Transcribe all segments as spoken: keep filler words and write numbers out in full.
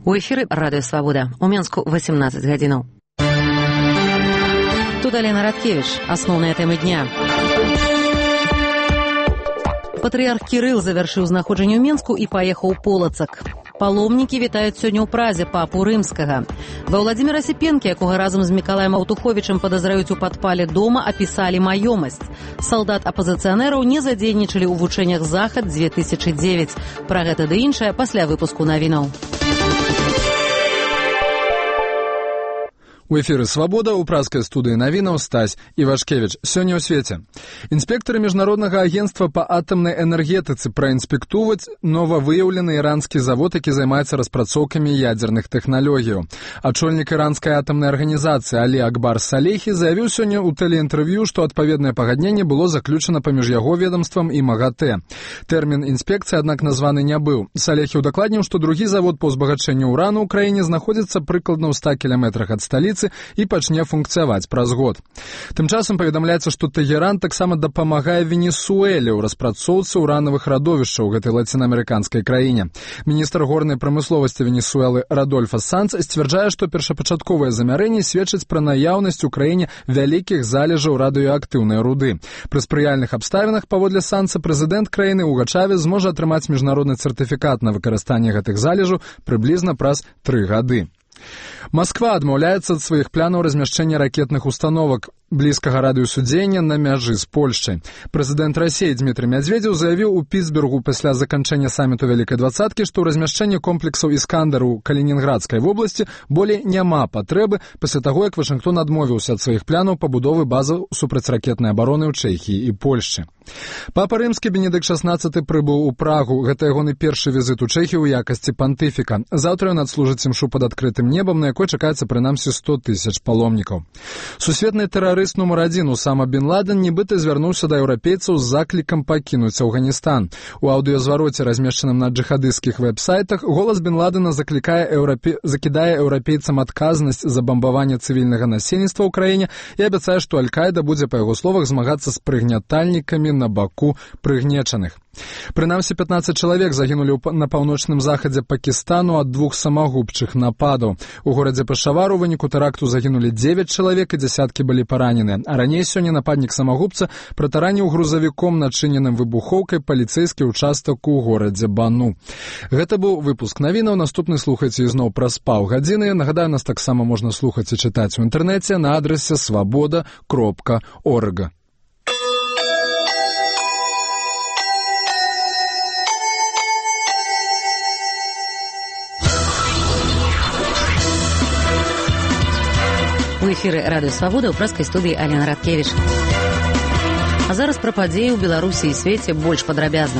У эфіры радыё Свабода. У Менску восемнадцать гадзінаў. Тут Алена Радкевич. Асноўныя тэмы дня. Патрыярх Кірыл завяршыў знаходжанне ў Менску і паехаў у Полацак. Паломнікі вітаюць сёння ў Празе папу рымскага. Ва Владзіміра Сіпенкі, якога разам з Мікалаем Аўтуховічам падазраюць у падпале дома, апісалі маёмасць. Салдат-апазіцыянераў не задзейнічалі ў вучэннях «Захад» две тысячы дзевяць. Пра гэта ды іншае пасля выпуску навінаў. У эфіры «Свабода» у празкай студыі навінаў Стась Івашкевіч. Сёння ў свеце. Інспектары Міжнароднага агенцтва па атамнай энергетыцы праінспектуюць новавыяўлены іранскі завод, які займаецца распрацоўкамі ядзерных тэхналогіяў. Ачольнік іранскай атамнай арганізацыі Алі Акбар Салехі заявіў сёння ў тэлеінтэрв'ю, што адпаведнае пагадненне было заключана паміж яго ведамствам і МАГАТЭ. Тэрмін інспекцыі, аднак, названы не быў. Салехі ўдакладніў, што другі завод па ўзбагачэнню ўрану ў краіне знаходзіцца прыкладна ў ста кіламетрах ад сталіцы і пачне функцыяваць праз год. Тым часам паведамляецца, што Тэгеран таксама дапамагае Венесуэле ў распрацоўцы ўранавых радовішчаў у гэтай лацінаамерыканскай краіне. Міністр горнай прамысловасці Венесуэлы Радольфа Санц сцвярджае, што першапачатковыя замярэнні сведчаць пра наяўнасць у краіне вялікіх залежаў радыёактыўнай руды. Пры спрыяльных абставінах, паводле Санца, прэзідэнт краіны Уга Чавес зможа атрымаць міжнародны сертыфікат на выкарыстанне гэтых залежаў прыблізна праз тры гады. Масква адмаўляецца ад сваіх планаў размяшчэння ракетных установак блізкага радыусу дзеяння на мяжы з Польшчай. Прэзідэнт Расіі Дмітрый Мядзведзеў заявіў у Пітсбургу пасля заканчэння саміту Вялікай дваццаткі, што ў размяшчэнні комплексаў «Іскандар» у Калінінградскай вобласці болей няма патрэбы пасля таго, як Вашынгтон адмовіўся ад сваіх планаў пабудовы базаў супрацьракетнай абароны ў Чэхіі і Польшчы. Папа рымскі Бенедыкт шаснаццаты прыбыў у Прагу. Гэта ягоны першы візіт у Чэхію ў якасці пантыфіка. Заўтра ён адслужыць імшу пад адкрытым небам, на якой чакаецца прынамсі сто тысяч паломнікаў. Сусветны тэрарыст нумар адзін Усама бен Ладен нібыта звярнуўся да еўрапейцаў з заклікам пакінуць Афганістан. У аўдыёзвароце, размешчаным на джихадысцкіх вэб-сайтах, голас бен Ладена заклікае еўрапе... закідае еўрапейцам адказнасць за бамбаванне цывільнага насельніцтва ў краіне і абяцае, што Аль-Каіда будзе, па яго словах, змагацца з прыгнятальнікамі на баку прыгнечаных. Прынамсі пятнаццаць чалавек загінулі на паўночным захадзе Пакістану ад двух самагубчых нападаў. У горадзе Пешавар у выніку тэракту загінулі дзевяць чалавек і дзясяткі былі параненыя. А раней сёння нападнік самагубца пратараніў грузавіком, начыненым выбухоўкай, паліцэйскі ўчастак у горадзе Бану. Гэта быў выпуск навінаў. Наступны слухайце ізноў праз паўгадзіны. Нагадаю, нас таксама можна слухаць і чытаць у інтэрнэце на адрасе свабода кропка орг. У эфіры радыё Свабода ў празкай студыі Алена Радкевіч. А зараз пра падзеі ў Беларусі і свеце больш падрабязна.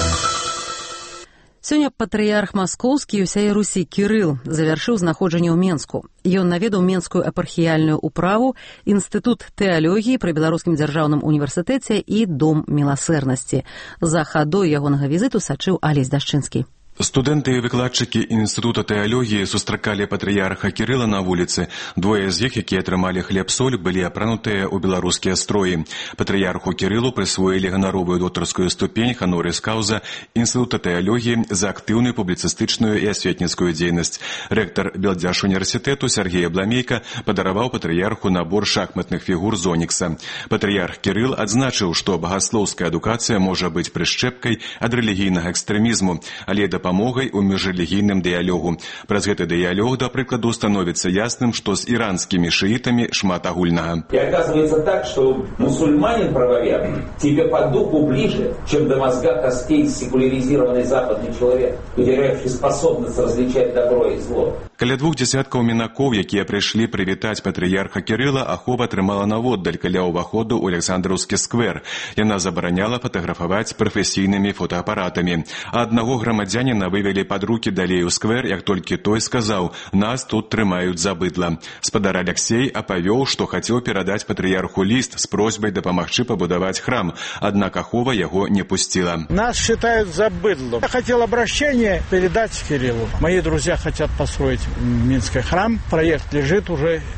Сёння патрыярх маскоўскі і ўсяе Русі Кірыл завяршыў знаходжанне ў Менску. Ён наведаў Менскую эпархіяльную управу, інстытут тэалогіі пры Беларускім дзяржаўным універсітэце і дом міласэрнасці. За хадой ягонага візіту сачыў Алесь Дашчынскі. Студэнты і выкладчыкі інстытута тэалогіі сустракалі патрыярха Кірыла на вуліцы. Двое з іх, якія атрымалі хлеб-соль, былі апранутыя ў беларускія строі. Патрыярху Кірылу прысвоілі ганаровую доктарскую ступень ханорис каўза інстытута тэалогіі за актыўную публіцыстычную і асветніцкую дзейнасць. Рэктар Белдзяш універсітэту Сергей Абламейка падараваў патрыярху набор шахматных фігур з онікса. Патрыярх Кірыл адзначыў, што багаслоўская адукацыя можа быць прышчэпкай ад рэлігійнага экстрэмізму, але да дапамогай у міжрэлігійным дыялогу. Праз гэты дыялог, да прыкладу, становіцца ясным, што з іранскімі шиитами шмат агульнага. И оказывается так, что мусульманин правоверный тебе по духу ближе, чем до мозга костей секуляризированный западный человек, потерявший способность различать добро и зло. Каля двух дзясяткаў мінакоў, якія прыйшлі прывітаць патрыярха Кірыла, ахова атрымала наводдаль каля ўваходу ў Александраўскі сквер. Яна забараняла фатаграфаваць прафесійнымі фотоапаратамі. А аднаго грамадзяніна вывелі пад рукі далей у сквер, як толькі той сказаў: «Нас тут трымаюць за быдла». Спадар Алексей апавёў, што хацеў перадаць патрыярху ліст з просьбай дапамагчы пабудаваць храм, аднак ахова яго не пусціла. Нас считают за быдло. Я хотел обращение передать Кириллу. Мои друзья хотят построить Минский храм. Проект лежит уже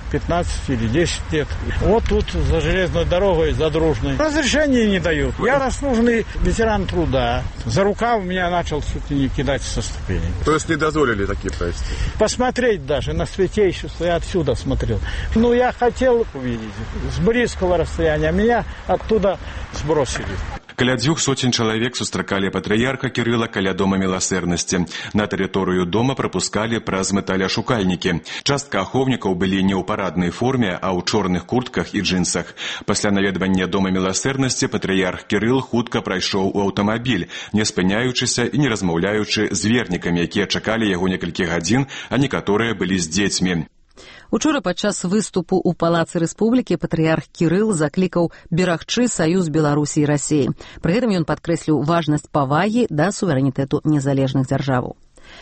пятнадцать или десять лет. Вот тут за железной дорогой, за Дружной. Разрешения не дают. Я заслуженный ветеран труда. За рукав меня начал чуть ли не кидать со ступеней. То есть не дозволили такие провести? Посмотреть даже на святейшество я отсюда смотрел. Ну, я хотел увидеть с близкого расстояния. Меня оттуда сбросили. Каля дзвюх сотень чалавек сустракалі патрыярха Кірыла каля дома міласэрнасці. На тэрыторыю дома прапускалі праз металяшукальнікі. Частка ахоўнікаў былі не ў параднай форме, а ў чорных куртках і джинсах. Пасля наведвання дома міласэрнасці патрыярх Кірыл хутка прайшоў у аўтамабіль, не спыняючыся і не размаўляючы з вернікамі, якія чакалі яго некалькі гадзін, а некаторыя былі з дзецьмі. Учора падчас выступу ў Палацы Рэспублікі патрыярх Кірыл заклікаў берагчы саюз Беларусі і Расіі. Пры гэтым ён падкрэсліў важнасць павагі да суверэнітэту незалежных дзяржаваў.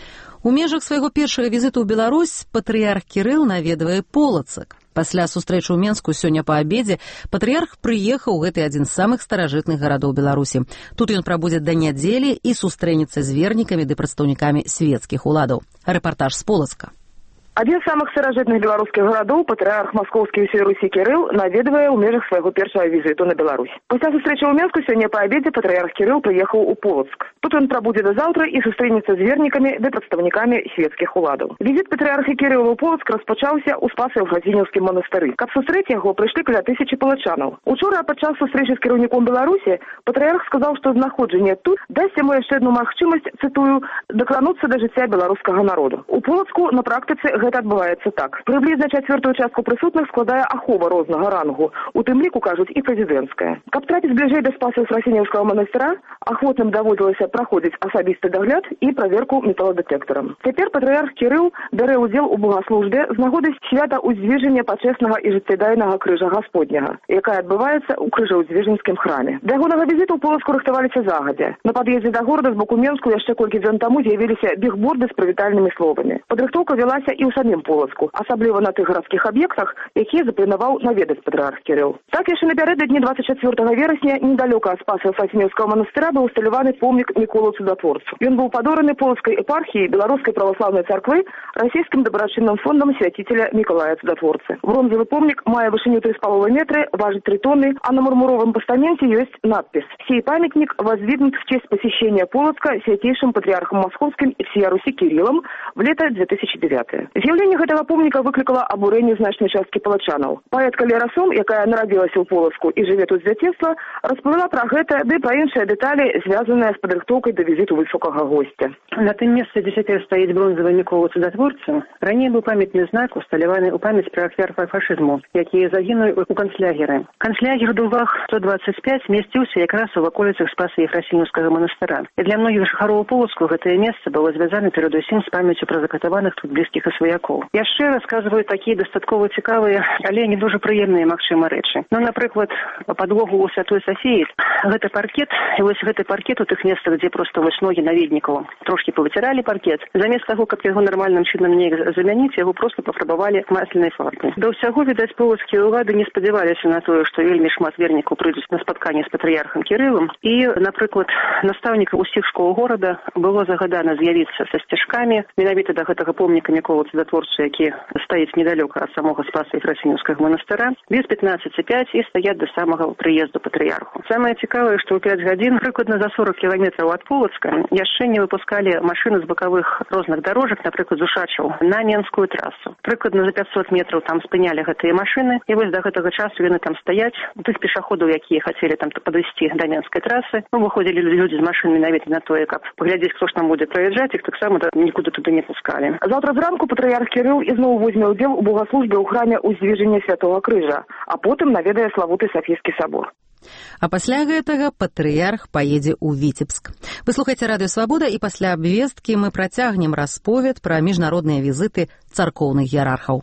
У межах свайго першага візіту ў Беларусь патрыярх Кірыл наведвае Полацак. Пасля сустрэчы ў Менску сёння па абедзе патрыярх прыехаў у гэты адзін з самых старажытных гарадоў Беларусі. Тут ён прабудзе да нядзелі і сустрэнецца з вернікамі ды прадстаўнікамі свецкіх уладаў. Рэпартаж з Полацка. Один из самых старожитных белорусских городов, патриарх Московский и всей Руси Кирилл, наведывая у межах своего первого визиту на Беларусь. После встречи у Менску сегодня по обеде патриарх Кирилл приехал у Полоцк. Тут он пробудет до завтра и сустренется с верниками да представниками светских уладов. Визит патриарха Кирилла у Полоцк распочался у Спасо-Евграфиневским монастыры. Каб сустрэць яго прыйшлі каля тысячи палачанаў. Учора падчас сустрэчы з кіраўніком Беларусі патриарх сказал, что знаходжанне тут дасть ему яшчэ одну магчымасць, цитую, докрануться до жыцця беларускага народу. У Полоцку на практыцы гэта адбываецца так. Прыблізна чацвёртую частку прысутных складае ахова рознага рангу, у тым ліку, кажуць, і прэзідэнцкая. Каб трапіць бліжэй да Спасо-Евграфиневскага монастыра, ахвотным даводзілася праходзіць асабісты дагляд і праверку металадэтэктарам. Цяпер патрыярх Кірыл бярэ ўдзел у богаслужбе з нагоды свята ўздвіжання пачэснага і жыццядайнага крыжа Гасподняга, якая адбываецца ў крыжаўдзвіжанскім храме. Да ягонага візіту ў Полацку рыхтаваліся загадзя. На пад'ездзе да горада з боку Менску яшчэ колькі дзён таму з'явіліся бігборды з прывітальнымі словамі. Падрыхтоўка вялася і ў самім Полацку, асабліва на тых гарадскіх аб'ектах, якія запланаваў наведаць патрыарх Кірыл. Так яшчэ напярэдадні двадцать четвёртого верасня недалёка ад Спасо-Евграфиневскага монастыра быў усталяваны помнік Міколу Цудатворцу. Ён быў падораны Полацкай епархіяй Беларускай праваслаўнай царквы расійскім дабрачынным фондам свяцителя Мікалая Цудатворцы. Бронзавы помнік мае вышыню три с половиной метры, важыць три тонны, а на мармуровым пастаменте ёсць надпіс: «Сей памятник воздвигнут в честь посещения Полоцка святейшим патриархом Московским и всея Руси Кириллом в лето две тысячи девятого. З'яўленне гэтага помніка выклікала абурэнне значнай часткі палачанаў. Паэтка Лера Сом, якая нарадзілася ў Полацку і жыве тут з дзяцінства, распавяла пра гэта ды пра іншыя дэталі, звязаныя з падрыхтоўкай да візіту высокага госця. На тым месцы, дзе цяпер стаіць бронзавы Мікола Цудатворца, раней быў памятны знак, усталяваны ў памяць пра ахвяр фашызму, якія загінулі ў канцлягеры. Канцлягер Дувах сто двадцать пять змесціўся якраз у ваколіцах Спаса-Евграфиневскага монастыра. І для многіх жыхароў Полацку гэтае месца было звязана перадусім з памяццю пра закатаваных тут блізкіх і сваякоў. Яшчэ расказваюць такія дастаткова цікавыя, але не дуже прыемныя, магчыма, рэчы. Ну, напрыклад, падлогу ў Святой Сафіі, гэта паркет, і вось гэты паркет у тых месцах, дзе проста вось ногі наведнікаў трошкі павыціралі паркет, замест таго, каб яго нармальным чынам неяк замяніць, яго проста пафарбавалі масляной фарбай. Да ўсяго, відаць, полацкія ўлады не спадзяваліся на тое, што вельмі шмат вернікаў прыйдуць на спатканне з патрыярхам Кірылам, і, напрыклад, настаўнікам усіх школ горада было загадана з'явіцца са сцяжкамі менавіта да гэтага помніка Міколы Цудатворцу, які стаіць недалёка ад самога Спаса-Евграфиневскага монастыра, без пятнадцати пять і стаяць да самага прыезду патрыярху. Самае цікавае, што ў пять гадзін, прыкладна за сорок кіламетраў ад Полацка, яшчэ не выпускалі машыны з бакавых розных дарожак, напрыклад, з Ушачаў, на Менскую трасу. Прыкладна за пятьсот метраў там спынялі гэтыя машыны, і вось да гэтага часу яны там стаяць. У тых пешаходаў, якія хацелі там падысці да Менскай трасы, ну, выходзілі людзі з машын менавіта на тое, каб паглядзець, хто ж там будзе праязджаць, іх таксама нікуды туды не пускалі. Заўтра зранку патрыярх Кірыл ізноў возьме ўдзел у богаслужбе ў храме ўздвіжання Святого Крыжа, а потым наведае славуты Сафійскі сабор. А пасля гэтага патрыярх паедзе ў Віцебск. Вы слухаеце Радыё Свабода, і пасля абвесткі мы працягнем расповед пра міжнародныя візіты царкоўных іерархаў.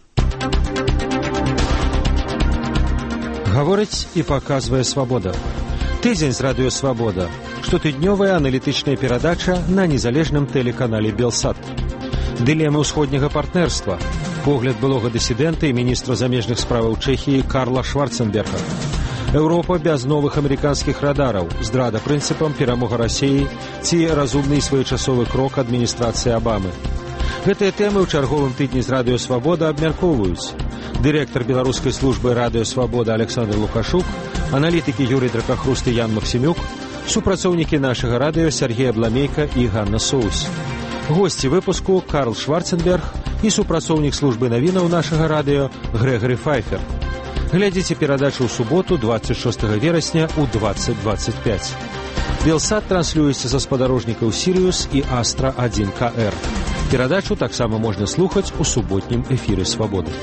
Гаворыць і паказвае Свабода. Тыдзень з Радыё Свабода. Штотыднёвая аналітычная перадача на незалежным тэлеканале Белсат. Дылемы ўсходняга партнерства. Погляд былога дысідэнта і міністра замежных справаў Чэхіі Карла Шварценберга. Еўропа без новых амерыканскіх радараў. Здрада прынцыпам, перамога Расіі ці разумны і своечасовы крок адміністрацыі Абамы. Гэтыя тэмы ў чарговым тыдні з радыё «Свабода» абмяркоўваюць дырэктар беларускай службы радыё «Свабода» Александр Лукашук, аналітыкі Юрий Дракахруст і Ян Максімюк, супрацоўнікі нашага радыё Сергей Абламейка і Ганна Соус. Госці выпуску Карл Шварценберг і супрацоўнік службы навінаў нашага радыё Грэгары Файфер. Глядзіце перадачу ў суботу двадцать шостага верасня ў двадцать двадцать пять. Белсат транслюецца са спадарожнікаў Сіриус і Астра один ка эр. Перадачу таксама можна слухаць у суботнім эфіры «Свабоды».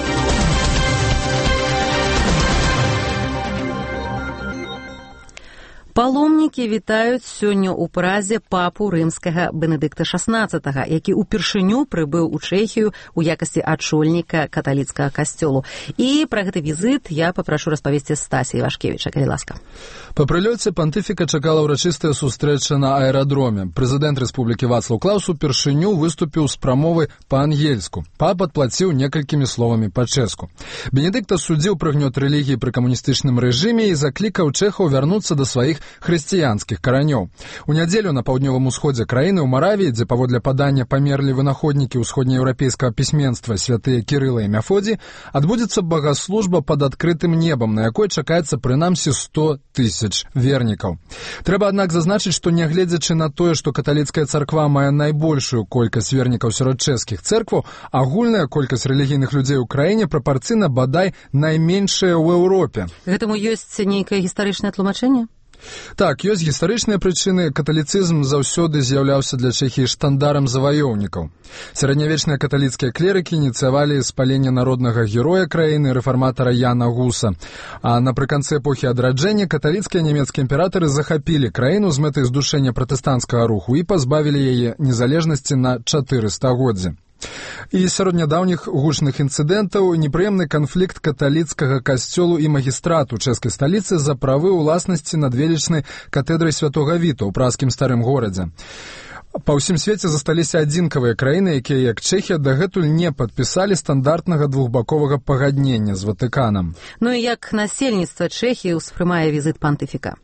Паломнікі вітаюць сёння ў празе папу рымскага Бенедыкта шаснаццатага, які ўпершыню прыбыў у Чэхію ў якасці ачольніка каталіцкага касцёлу. І пра гэты візіт я папрашу распавесці Стасі Івашкевіча, калі ласка. Па прылёце пантыфіка чакала ўрачыстая сустрэча на аэрадроме. Прэзідэнт рэспублікі Вацлаў Клаус упершыню выступіў з прамовы па-ангельску. Пап адплаціў некалькімі словамі па-чэску. Бенедыкт асудзіў прыгнёт рэлігіі пры камуністычным рэжыме і заклікаў чэхаў вярнуцца да сваіх хрысціянскіх каранёў. У нядзелю на паўднёвым усходзе краіны ў Маравіі, дзе паводле падання памерлі вынаходнікі ўсходнееўрапейскага пісьменства святыя Кірыла і Мяфодзі, адбудзецца багаслужба пад адкрытым небам, на якой чакаецца прынамсі сто тысяч вернікаў. Трэба, аднак, зазначыць, што нягледзячы на тое, што каталіцкая царква мае найбольшую колькасць вернікаў сярод чэшскіх цэркваў, агульная колькасць рэлігійных людзей у краіне прапарцыйна бадай найменшая ў Еўропе. Гэтаму ёсць нейкае гістарычнае тлумачэнне? Так, ёсць гістарычныя прычыны. Каталіцызм заўсёды з'яўляўся для Чэхіі штандарам заваёўнікаў. Сярэднявечныя каталіцкія клерыкі ініцыявалі спаленне народнага героя краіны, рэфарматара Яна Гуса. А напрыканцы эпохі адраджэння каталіцкія нямецкія імператары захапілі краіну з мэтай здушэння пратэстанцкага руху і пазбавілі яе незалежнасці на чатыры стагоддзі. І сярод нядаўніх гучных інцыдэнтаў непрыемны канфлікт каталіцкага касцёлу і магістрату чэшскай сталіцы за правы ўласнасці над велічнай катэдрай святога Віта ў празкім старым горадзе. Па ўсім свеце засталіся адзінкавыя краіны, якія, як Чэхія, дагэтуль не падпісалі стандартнага двухбаковага пагаднення з Ватыканам. Ну і як насельніцтва Чэхіі ўспрымае візіт пантыфіка?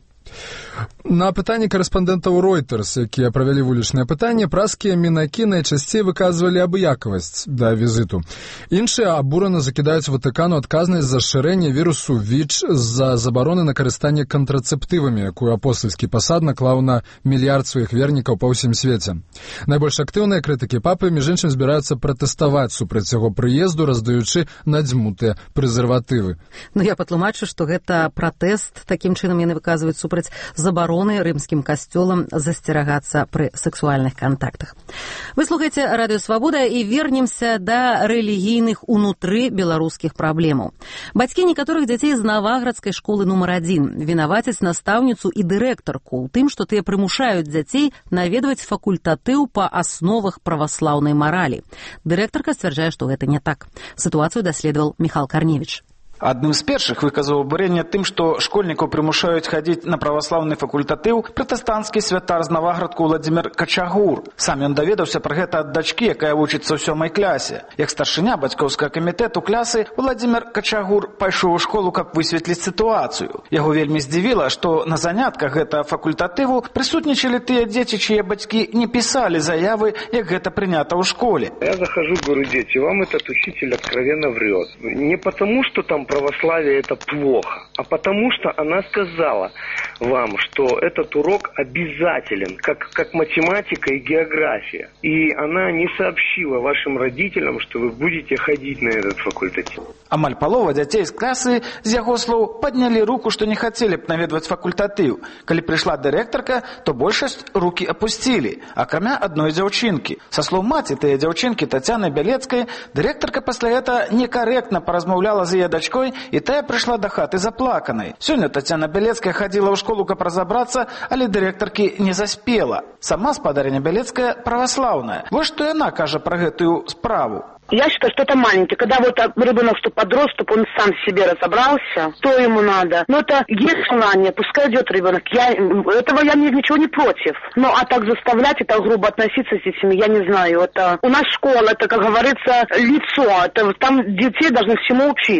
На пытанні карэспандэнтаў Reuters, якія правялі вулічнае пытанне, праскія мінакі найчасцей выказвалі абыякавасць да візіту. Іншыя абурана закідаюць Ватыкану адказнасць за шырэнне вірусу ВІЧ з-за забароны на карыстанне кантрацэптывамі, якую апостальскі пасад наклаў на мільярд сваіх вернікаў па ўсім свеце. Найбольш актыўныя крытыкі папы, між іншым, збіраюцца пратэставаць супраць яго прыезду, раздаючы надзьмутыя прэзерватывы. Ну, я патлумачу, што гэта пратэст, такім чынам яны выказваюць супраць забароны рымскім касцёлам засцерагацца пры сексуальных кантактах. Вы слухаеце радыё «Свабода» і вернемся да рэлігійных унутры беларускіх праблемаў. Бацькі некаторых дзяцей з наваградскай школы нумар адзін вінавацяць настаўніцу і дырэктарку ў тым, што тыя прымушаюць дзяцей наведваць факультатыў па асновах праваслаўнай маралі. Дырэктарка сцвярджае, што гэта не так. Сітуацыю даследаваў Міхал Карневіч. Адным з першых выказаў абурэнне тым, што школьнікаў прымушаюць хадзіць на праваслаўны факультатыў пратэстанцкі святар з Наваградку Владзімір Качагур. Сам ён даведаўся пра гэта ад дачкі, якая вучыцца ў сёмай клясе. Як старшыня бацькоўскага камітэту клясы, Владзімір Качагур пайшоў у школу, каб высветліць сітуацыю. Яго вельмі здзівіла, што на занятках гэтага факультатыву прысутнічалі тыя дзеці, чые бацькі не пісалі заявы, як гэта прынята ў школе. Я захожу, говорю: дети, вам этот учитель откровенно врет. Не потому, что там православие это плохо, а потому что она сказала вам, что этот урок обязателен, как, как математика и география. И она не сообщила вашим родителям, что вы будете ходить на этот факультатив. Амаль палова дзяцей з класы, з яго слоў, паднялі руку, што не хацелі б наведваць факультатыў. Калі прыйшла дырэктарка, то большасць рукі апусцілі, акрамя адной дзяўчынкі. Са слоў маці тыя дзяўчынкі Тацяны Бялецкай, дырэктарка пасля гэта некарэктна паразмаўляла з яе дачкой, і тая прыйшла да хаты заплаканай. Сёння Тацяна Бялецкая хадзіла ў школу, каб разабрацца, але дырэктаркі не заспела. Сама спадарыня Бялецкая праваслаўная. Вось што яна кажа пра гэтую справу. Я считаю, что это маленький. Когда вот ребенок, что подрос, чтобы он сам в себе разобрался, что ему надо. Но это есть желание, пускай идет ребенок. Я, этого я ничего не против. Ну, а так заставлять, это грубо относиться с детьми, я не знаю. Это у нас школа, это, как говорится, лицо. Это, там детей должны всему учить.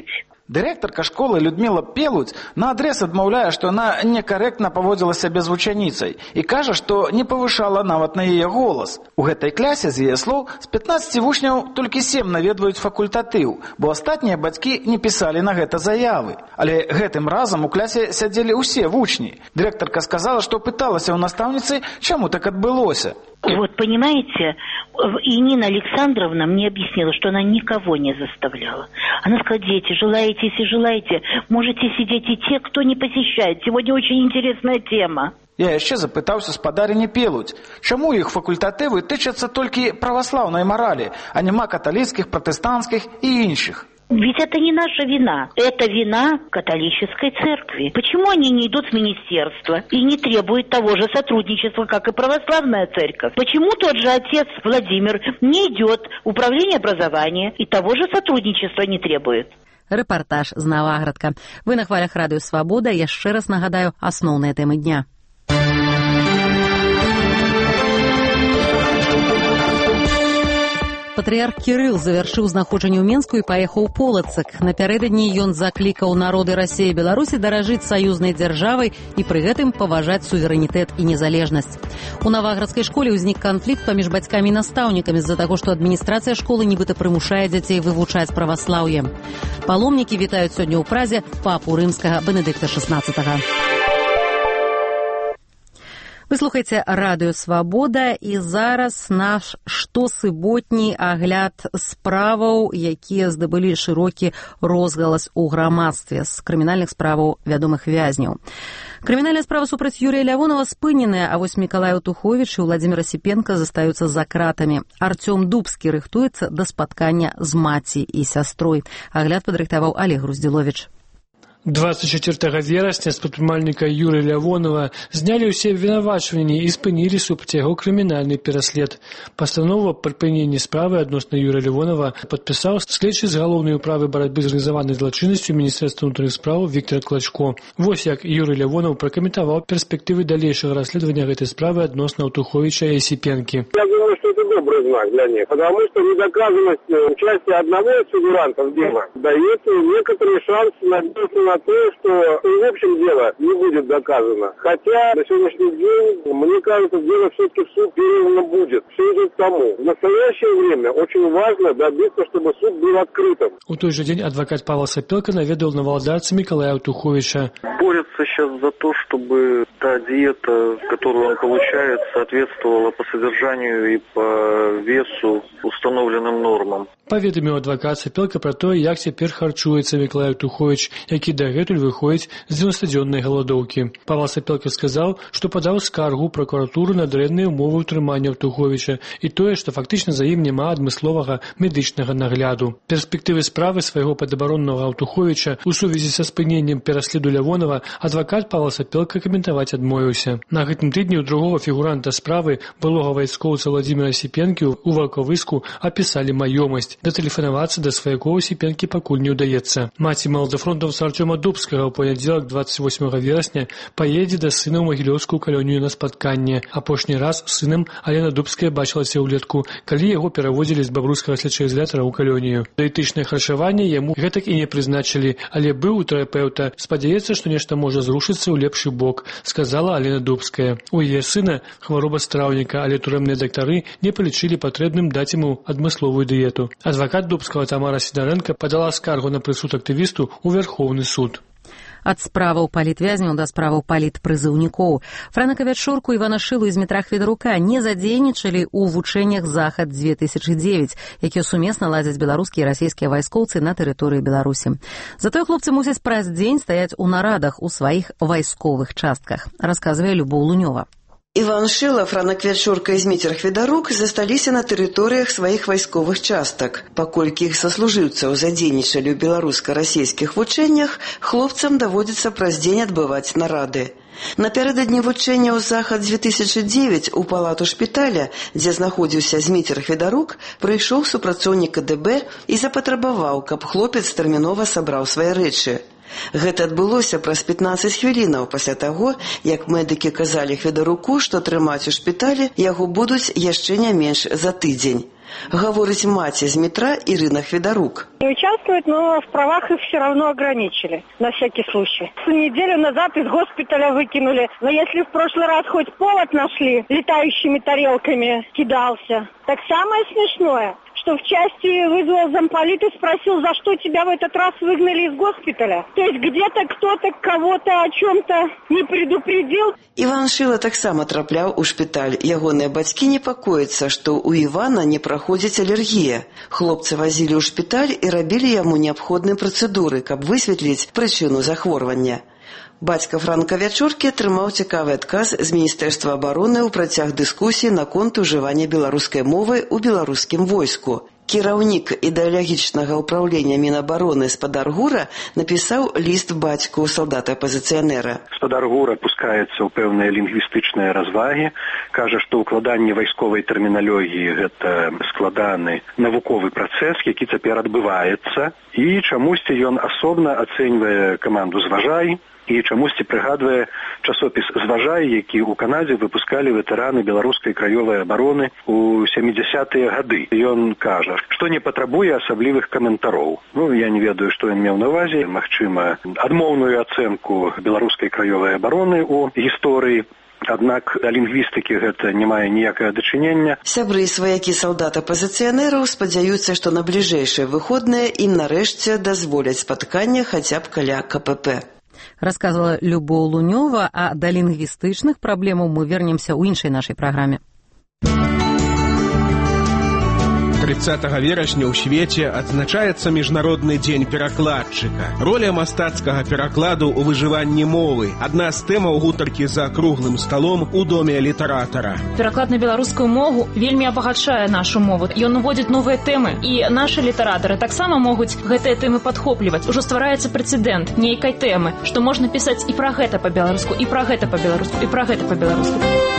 Дырэктарка школы Людмила Пелудзь наадрэз адмаўляе, што яна некарэктна паводзіла сябе з вучаніцай і кажа, што не павышала нават на яе голас. У гэтай клясе, з яе слоў, з пятнаццаці вучняў толькі сем наведваюць факультатыў, бо астатнія бацькі не пісалі на гэта заявы. Але гэтым разам у клясе сядзелі ўсе вучні. Дырэктарка сказала, што пыталася ў настаўніцы, чаму так адбылося. Вот, понимаете, и Нина Александровна мне объяснила, что она никого не заставляла. Она сказала: дети, желаете, если желаете, можете сидеть и те, кто не посещает. Сегодня очень интересная тема. Я яшчэ запытаўся спадарыні Пелудзь, чаму іх факультатывы тычацца толькі праваслаўнай маралі, а няма каталіцкіх, пратэстанцкіх і іншых. Ведь это не наша вина. Это вина католической церкви. Почему они не идут в министерство и не требуют того же сотрудничества, как и православная церковь? Почему тот же отец Владимир не идет в управление образования и того же сотрудничества не требует? Рэпартаж з Наваградка. Вы на хвалях Радыё Свабода. Яшчэ раз нагадаю асноўныя тэмы дня. Патрыярх Кірыл завяршыў знаходжанне ў Менску і паехаў у Полацак. Напярэдадні ён заклікаў народы Расіі і Беларусі даражыць саюзнай дзяржавай і пры гэтым паважаць суверэнітэт і незалежнасць. У Наваградскай школе ўзнік канфлікт паміж бацькамі і настаўнікамі з-за таго, што адміністрацыя школы нібыта прымушае дзяцей вывучаць праваслаўе. Паломнікі вітаюць сёння ў Празе папу рымскага Бенедыкта шаснаццатага. Вы слухаеце Радыё Свабода, і зараз наш штосуботні агляд справаў, якія здабылі шырокі розгалас у грамадстве з крымінальных справаў вядомых вязняў. Крымінальная справа супраць Юрія Лявонова спыненая, а вось Мікалай Аўтуховіч і Владзімір Асіпенка застаюцца за кратамі. Артём Дубскі рыхтуецца да спаткання з маці і сястрой. Агляд падрыхтаваў Олег Груздзіловіч. двадцать четвёртага верасня з прадпрымальніка Юрыя Лявонова знялі ўсе абвінавачванні і спынілі супраць яго крымінальны пераслед. Пастанову аб прыпыненні справы адносна Юрыя Лявонова падпісаў следчы з галоўнай управы барацьбы з арганізаванай злачыннасцю Міністэрства ўнутраных спраў Віктор Клачко. Вось як Юрый Лявонов пракаментаваў перспектывы далейшага расследавання гэтай справы адносна Аўтуховіча і Асіпенкі. Я думаю, что это добрый знак для них, потому что недоказанность участия одного из фигурантов дела дает некоторый шанс надеяться на то, что в общем дело не будет доказано. Хотя на сегодняшний день, мне кажется, дело все-таки в суд передано будет. Все идет к тому. В настоящее время очень важно добиться, чтобы суд был открытым. У той же день адвокат Павла Сапелка наведал на Володарца Миколая Аўтуховича. Борется сейчас за то, чтобы та диета, которую он получает, соответствовала по содержанию и по весу установленным нормам. Паведаміў адвакат Сапелка пра тое, як цяпер харчуецца Мікалай Аўтуховіч, які дагэтуль выходзіць з дзевяностадзённай галадоўкі. Павел Сапелка сказаў, што падаў скаргу ў пракуратуру на дрэнныя ўмовы ўтрымання Аўтуховіча і тое, што фактычна за ім няма адмысловага медычнага нагляду. Перспектывы справы свайго падабароннага Аўтуховіча ў сувязі са спыненнем пераследу Лявонова адвакат Павел Сапелка каментаваць адмовіўся. На гэтым тыдні ў другога фігуранта справы, былога вайскоўца Владзіміра Асіпенкі, у Валкавыску апісалі маёмасць. Датэлефанавацца да сваякоў Асіпенкі пакуль не ўдаецца. Маці маладафронтаўца Артёма Дубскага ў панядзелак двадцать восьмага верасня паедзе да сына ў магілёўскую калонію на спатканне. Апошні раз з сынам Алена Дубская бачылася ўлетку, калі яго перавозілі з бабруйскага следчага ізалятара ў калонію. Дыетычнае харчаванне яму гэтак і не прызначылі, але быў у тэрапеўта. Спадзяецца, што нешта можа зрушыцца ў лепшы бок, сказала Алена Дубская. У яе сына хвароба страўніка, але турэмныя дактары не палічылі патрэбным даць яму адмысловую дыету. Адвакат Дубскага Тамара Сідарэнка падала скаргу на прысуд актывісту ў Вярхоўны суд. Ад справаў палітвязняў да справаў палітпрызыўнікоў. Франака Вячорку і Івана Шылу і Змітра Хведарука не задзейнічалі ў вучэннях «Захад две тысячи девять», якія сумесна ладзяць беларускія і расійскія вайскоўцы на тэрыторыі Беларусі. Затое хлопцы мусяць праз дзень стаяць у нарадах у сваіх вайсковых частках, расказвае Любоў Лунёва. Іван Шыла, Франак Вячорка і Зміцер Хведарук засталіся на тэрыторыях сваіх вайсковых частак. Паколькі іх саслужыўцаў задзейнічалі ў беларуска-расійскіх вучэннях, хлопцам даводзіцца праз дзень адбываць нарады. Напярэдадні вучэнняў «Захад две тысячи девять» у палату шпіталя, дзе знаходзіўся Зміцер Хведарук, прыйшоў супрацоўнік ка дэ бэ і запатрабаваў, каб хлопец тэрмінова сабраў свае рэчы. Гэта адбылося праз пятнаццаць хвілінаў пасля таго, як медыкі казалі Хведаруку, што трымаць у шпіталі яго будуць яшчэ не менш за тыдзень. Гаворыць маці Змітра Ірына Хведарук. Участвуют, но в правах их все равно ограничили, на всякий случай. Неделю назад из госпиталя выкинули, но если в прошлый раз хоть повод нашли, летающими тарелками кидался, так самое смешное, что в части вызвал замполит и спросил, за что тебя в этот раз выгнали из госпиталя. То есть где-то кто-то кого-то о чем-то не предупредил. Иван Шила таксама трапляў у шпіталь. Ягоныя бацькі непакояцца, што ў Івана не праходзіць алергія. Хлопца вазілі ў шпіталь і рабілі яму неабходныя працэдуры, каб высветліць прычыну захворвання. Бацька Франка Вячоркі атрымаў цікавы адказ з Міністэрства абароны ў працяг дыскусіі наконт ужывання беларускай мовы ў беларускім войску. Кіраўнік ідэалагічнага ўпраўлення Мінабароны Спадар Гура напісаў ліст бацьку салдата-апазіцыянера. Спадар Гура пускаецца ў пэўныя лінгвістычныя развагі, кажа, што ўкладанне вайсковай тэрміналогіі гэта складаны навуковы працэс, які цяпер адбываецца, і чамусьці ён асобна ацэньвае каманду «Зважай», і чамусьці прыгадвае часопіс «Зважай», які ў Канадзе выпускалі ветэраны беларускай краёвай абароны ў сямідзясятыя гады. Ён кажа, што не патрабуе асаблівых каментароў. Ну, я не ведаю, што ён меў на ўвазе. Магчыма, адмоўную ацэнку беларускай краёвай абароны ў гісторыі. Аднак да лінгвістыкі гэта не мае ніякага дачынення. Сябры і сваякі салдат-апазіцыянераў спадзяюцца, што на бліжэйшыя выходныя ім нарэшце дазволяць спатканне хаця б каля ка пэ пэ. Рассказывала Любоў Лунёва, а до лингвистычных проблем мы вернемся у іншай нашай праграме. трыццатага верасня ў свеце адзначаецца міжнародны дзень перакладчыка. Роля мастацкага перакладу ў выжыванні мовы – адна з тэмаў гутаркі за круглым сталом у доме літаратара. Пераклад на беларускую мову вельмі абагачае нашу мову. Ён уводзіць новыя тэмы, і нашы літаратары таксама могуць гэтыя тэмы падхопліваць. Ужо ствараецца прэцэдэнт нейкай тэмы, што можна пісаць і пра гэта па-беларуску, і пра гэта па-беларуску, і пра гэта па-беларуску.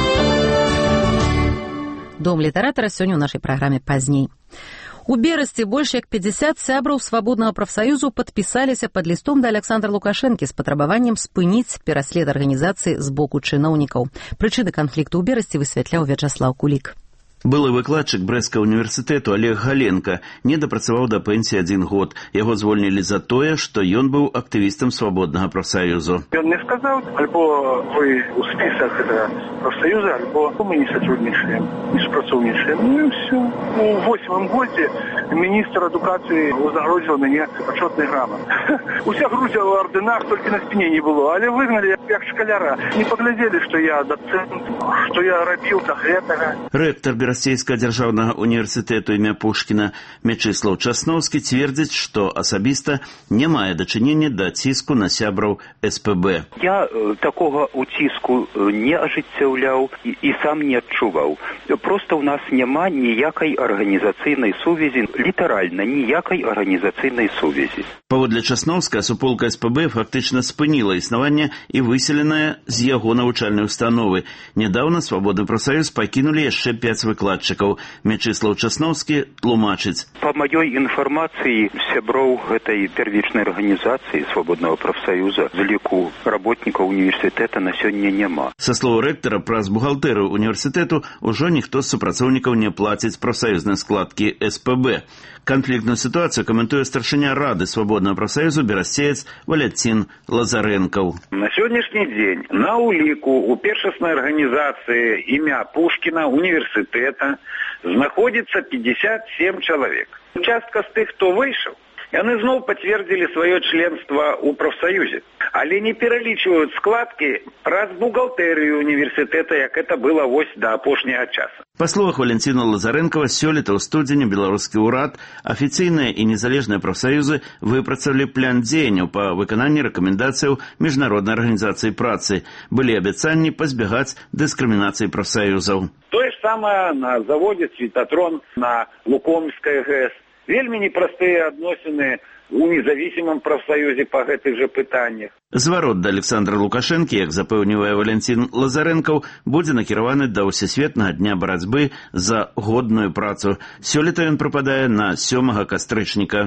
Дом літаратара сёння ў нашай праграме пазней. У Берасці больш як пятьдесят сябраў свабоднага прафсаюзу падпісаліся пад лістом да Александра Лукашэнкі з патрабаваннем спыніць пераслед арганізацыі з боку чыноўнікаў. Прычыны канфлікту ў Берасці высвятляў Вячаслаў Кулік. Былы выкладчык Брэсцкага універсітэту Олег Галенка не дапрацаваў да пенсіі адзін год. Яго звольнілі за тое, што ён быў актывістам свабоднага прафсаюзу. Ён мне сказаў, альбо вы ў спісах гэтага прафсаюза, альбо мы не сатруднічаем, не супрацоўнічаем. Ну і ўсё. У восьмым годзе міністр адукацыі узагрозіў мяне пачотнай грамат. Уся грудзя ў ардынах, толькі на спіне не было, але выгналі як шкаляра. Не паглядзелі, што я дацэнт, што я рабіў да гэтага. Рэктар Берасцейскага дзяржаўнага універсітэту імя Пушкіна Мячыслаў Часноўскі цвердзіць, што асабіста не мае дачынення да ціску на сябраў эс пэ бэ. Я э, такога уціску не ажыццяўляў і, і сам не адчуваў. Проста ў нас няма ніякай арганізацыйнай сувязі, літаральна ніякай арганізацыйнай сувязі. Паводле Часноўска, суполка эс пэ бэ фактычна спыніла існаванне і выселеная з яго навучальнай установы. Нядаўна свабодны прафсаюз пакінулі яшчэ пяць выкладчыкаў. Мячыслаў Часноўскі тлумачыць. Па маёй інфармацыі, сяброў гэтай первічнай арганізацыі свабоднага прафсаюза з ліку работнікаў універсітэта на сёння няма. Са слоў рэктара, праз бухгалтэрыю універсітэту ўжо ніхто з супрацоўнікаў не плаціць прафсаюзнай складкі эс пэ бэ. Канфліктную сітуацыю каментуе старшыня Рады свабоднага прафсаюзу берасцеец Валяцін Лазарэнкаў. На сённяшні дзень на ўліку у першаснай арганізацыі імя Пушкіна універсітэта знаходзіцца пятьдесят семь чалавек. Частка з тых, хто выйшаў, яны зноў пацвердзілі сваё членства ў прафсаюзе, але не пералічваюць складкі праз бухгалтэрыю універсітэта, як это было вось да апошняга часа. Па словах Валянціна Лазарэнкава, сёлета ў студзені беларускі ўрад, афіцыйныя і незалежныя прафсаюзы выпрацавалі план дзеянняў па выкананні рэкамендацыяў міжнароднай арганізацыі працы. Былі абяцанні пазбягаць дыскрымінацыі прафсаюзаў. Тое ж самае на заводзе «Цветатрон» на Лукомскай ГЭС. Вельмі непростыя адносіны у независимым прафсаюзе па гэтых жа пытаннях. Зварот да Александра Лукашэнкі, як запэўнівае Валянцін Лазарэнкаў, будзе накіраваны да ўсесветнага дня барацьбы за годную працу. Сёлета ён прыпадае на сёмага кастрычніка.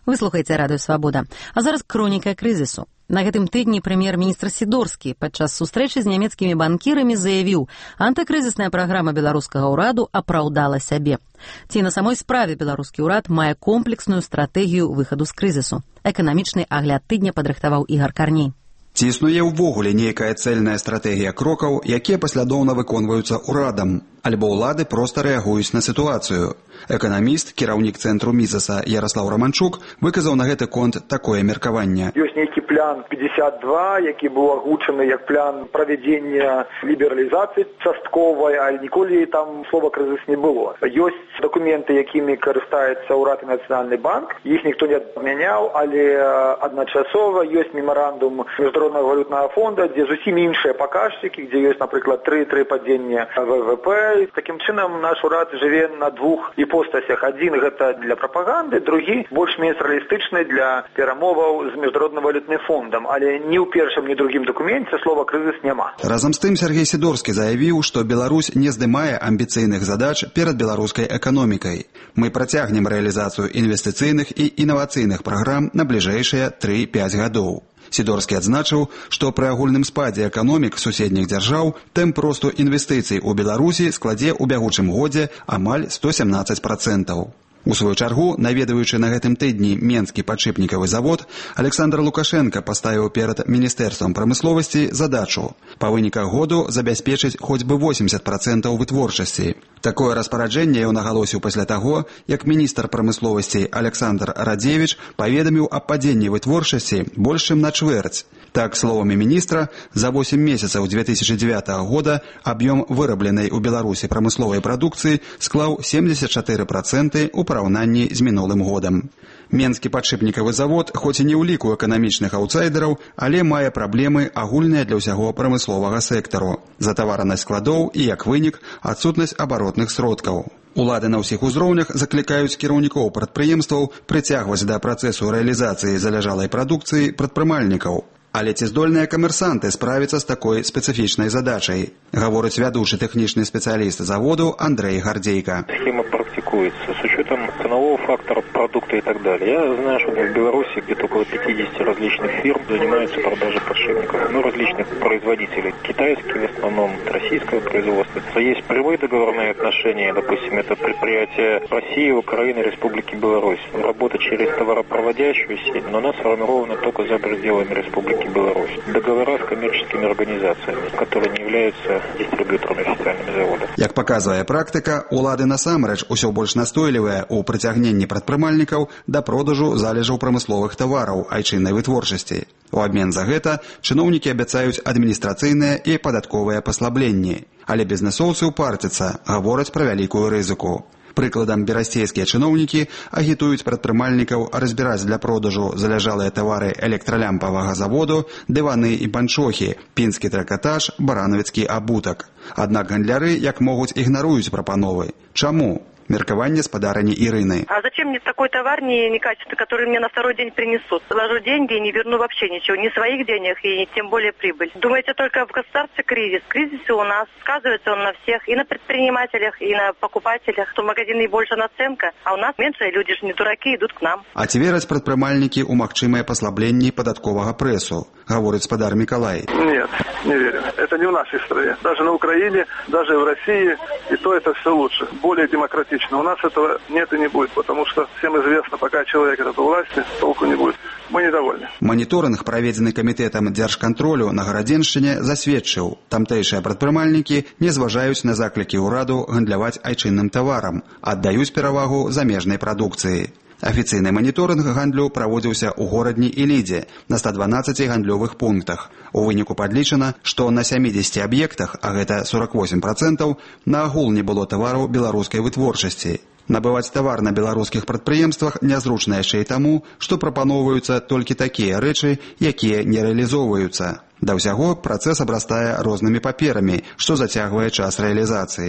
Вы слухаеце радыё Свабода. А зараз хроніка крызісу. На гэтым тыдні прэм'ер-міністр Сідорскі падчас сустрэчы з нямецкімі банкірамі заявіў, антыкрызісная праграма беларускага ўраду апраўдала сябе. Ці на самой справе беларускі ўрад мае комплексную стратэгію выхаду з крызісу. Эканамічны агляд тыдня падрыхтаваў Ігар Карней. Ці існуе ўвогуле нейкая цэльная стратэгія крокаў, якія паслядоўна выконваюцца ўрадам, альбо ўлады проста рэагуюць на сітуацыю? Эканаміст, кіраўнік цэнтру Мізаса Яраслаў Раманчук выказаў на гэты конт такое меркаванне. Ёсць нейкі план пятьдесят два, які быў агучаны як план правядзення лібералізацыі частковай, а ніколі там слова крызіс не было. Ёсць дакументы, якімі карыстаецца ўрад і Нацыянальны банк. Іх ніхто не адмяняў, але адначасова ёсць мемарандум Міжнароднага валютнага фонда, дзе зусім іншыя паказчыкі, дзе ёсць, напрыклад, тры падзення ВВП. Такім чынам наш урад жыве на двух іпостасях. Адзін гэта для прапаганды, другі больш-менш рэалістычны для перамоваў з Міжнародным валютным фондам, але ні ў першым, ні другім дакуменце слова крызіс няма. Разам з тым Сергей Сідорскі заявіў, што Беларусь не здымае амбіцыйных задач перад беларускай эканомікай. Мы працягнем рэалізацыю інвестыцыйных і інавацыйных праграм на бліжэйшыя тры-пяць гадоў. Сідорскі адзначыў, што пры агульным спадзе эканомік суседніх дзяржаў тэмп росту інвестыцый у Беларусі складзе ў бягучым годзе амаль сто сямнаццаць працэнтаў. У сваю чаргу, наведваючы на гэтым тыдні Менскі падшипнікавы завод, Александр Лукашенко паставіў перад Міністэрствам прамысловасці задачу па выніках году забяспечыць хоць бы восемьдесят працэнтаў вытворчасці. Такое распараджэнне ён агалосіў пасля таго, як міністр прамысловасці Александр Радзевіч паведаміў аб падзенні вытворчасці больш чым на чвэрць. Так, словамі міністра, за восемь месяцаў две тысячи девятого года аб'ём вырабленай у Беларусі прамысловай прадукцыі склаў семьдесят четыре процента у параўнанні з мінулым годам. Менскі падшипнікавы завод, хоць і не ў ліку эканамічных аўтсайдераў, але мае праблемы агульныя для ўсяго прамысловага сектару. Затаваранасць складоў і, як вынік, адсутнасць абаротных сродкаў. Улады на ўсіх узроўнях заклікаюць кіраўнікоў прадпрыемстваў прыцягваць да працэсу рэалізацыі заляжалай прадукцыі прадпрымальнікаў. Але ці здольныя камерсанты справіцца з такой спецыфічнай задачай, гаворыць вядучы тэхнічны спецыяліст заводу Андрей Гардзейка. Схема практикуется с учетом ценового фактора продукта и так далее. Я знаю, что в Беларуси где-то около пятьдесят различных фирм занимаются продажей подшипников. Ну, различных производителей. Китайские в основном, российского производства. Есть прямые договорные отношения, допустим, это предприятия России, Украины, Республики Беларусь. Работа через товаропроводящую сеть, но она сформирована только за пределами Республики Беларусь. Договора с коммерческими организациями, которые не являются дистрибьюторами официальными завода. Як паказвае практыка, улады насамрэч усё больш настойлівыя ў прыцягненні прадпрымальнікаў да продажу залежаў прамысловых тавараў айчыннай вытворчасці. У абмен за гэта чыноўнікі абяцаюць адміністрацыйныя і падатковыя паслабленні, але бізнэсоўцы ўпарцяцца, гавораць пра вялікую рызыку. Прыкладам, берасцейскія чыноўнікі агітуюць прадпрымальнікаў разбіраць для продажу заляжалыя тавары электралямпавага заводу, дываны і панчохі, пінскі тракатаж, баранавіцкі абутак. Аднак гандляры, як могуць, ігнаруюць прапановы. Чаму? Меркаванне спадарыні Ірыны. А зачем мне такой товар не, некачественный, который мне на второй день принесут? Положу деньги и не верну вообще ничего, ни своих денег и тем более прибыль. Думаете, только в государстве кризис? Кризис у нас сказывается он на всех, и на предпринимателях, и на покупателях. В магазине больше наценка, а у нас меньше, люди же не дураки, идут к нам. А ці вераць прадпрымальнікі ў магчымыя паслабленні падатковага прэсу, гаворыць спадар Миколай. Нет, не верю. Это не в нашей стране. Даже на Украине, даже в России, и то это все лучше, более демократично. У нас этого нет и не будет, потому что всем известно, пока человек этот у власти, толку не будет. Мы недовольны. Маніторинг, праведзены камітэтам дзяржкантролю на Гарадзеншчыне, засведчыў, тамтэйшыя прадпрымальнікі не зважаюць на заклікі ўраду гандляваць айчынным таварам, аддаюць перавагу замежнай прадукцыі. Афіцыйны маніторынг гандлю праводзіўся ў горадні і Лідзе на ста дванаццаці гандлёвых пунктах. У выніку падлічана, што на сямідзесяці аб'ектах, а гэта сорок восемь процентаў, на агул не было тавару беларускай вытворчасці. Набываць тавар на беларускіх прадпрыемствах нязручна яшчэ і таму, што прапаноўваюцца толькі такія рэчы, якія не рэалізоўваюцца. Да ўсяго, працэс абрастае рознымі паперамі, што зацягвае час рэалізацыі.